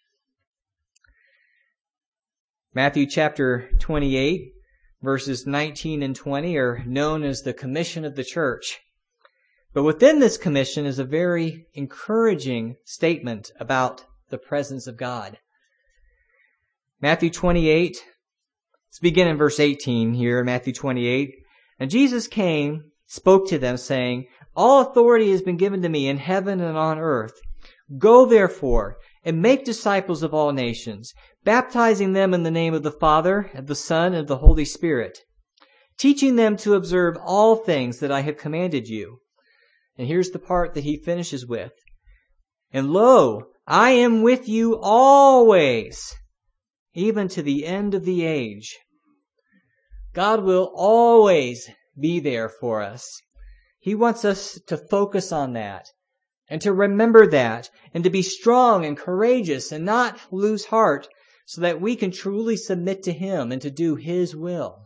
Matthew chapter 28, verses 19 and 20 are known as the commission of the church. But within this commission is a very encouraging statement about the presence of God. Matthew 28, let's begin in verse 18 here in Matthew 28. And Jesus came, spoke to them, saying, all authority has been given to me in heaven and on earth. Go therefore and make disciples of all nations, baptizing them in the name of the Father, and the Son, and of the Holy Spirit, teaching them to observe all things that I have commanded you. And here's the part that He finishes with. And lo, I am with you always, even to the end of the age. God will always be there for us. He wants us to focus on that and to remember that and to be strong and courageous and not lose heart so that we can truly submit to Him and to do His will.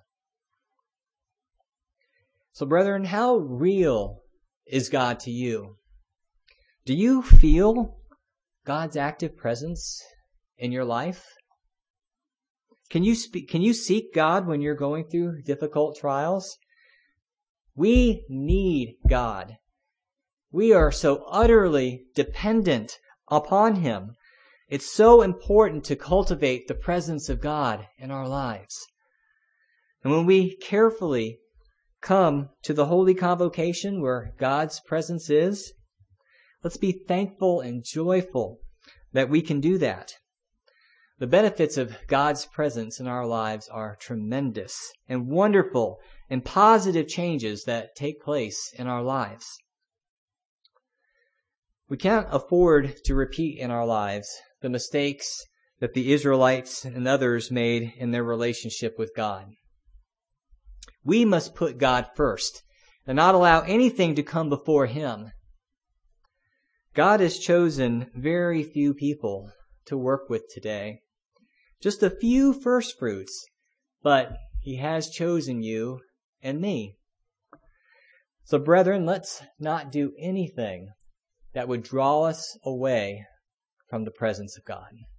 So, brethren, how real is God to you? Do you feel God's active presence in your life? Can you seek God when you're going through difficult trials? We need God. We are so utterly dependent upon Him. It's so important to cultivate the presence of God in our lives. And when we carefully come to the holy convocation where God's presence is, let's be thankful and joyful that we can do that. The benefits of God's presence in our lives are tremendous and wonderful and positive changes that take place in our lives. We can't afford to repeat in our lives the mistakes that the Israelites and others made in their relationship with God. We must put God first and not allow anything to come before Him. God has chosen very few people to work with today. Just a few first fruits, but He has chosen you and me. So, brethren, let's not do anything that would draw us away from the presence of God.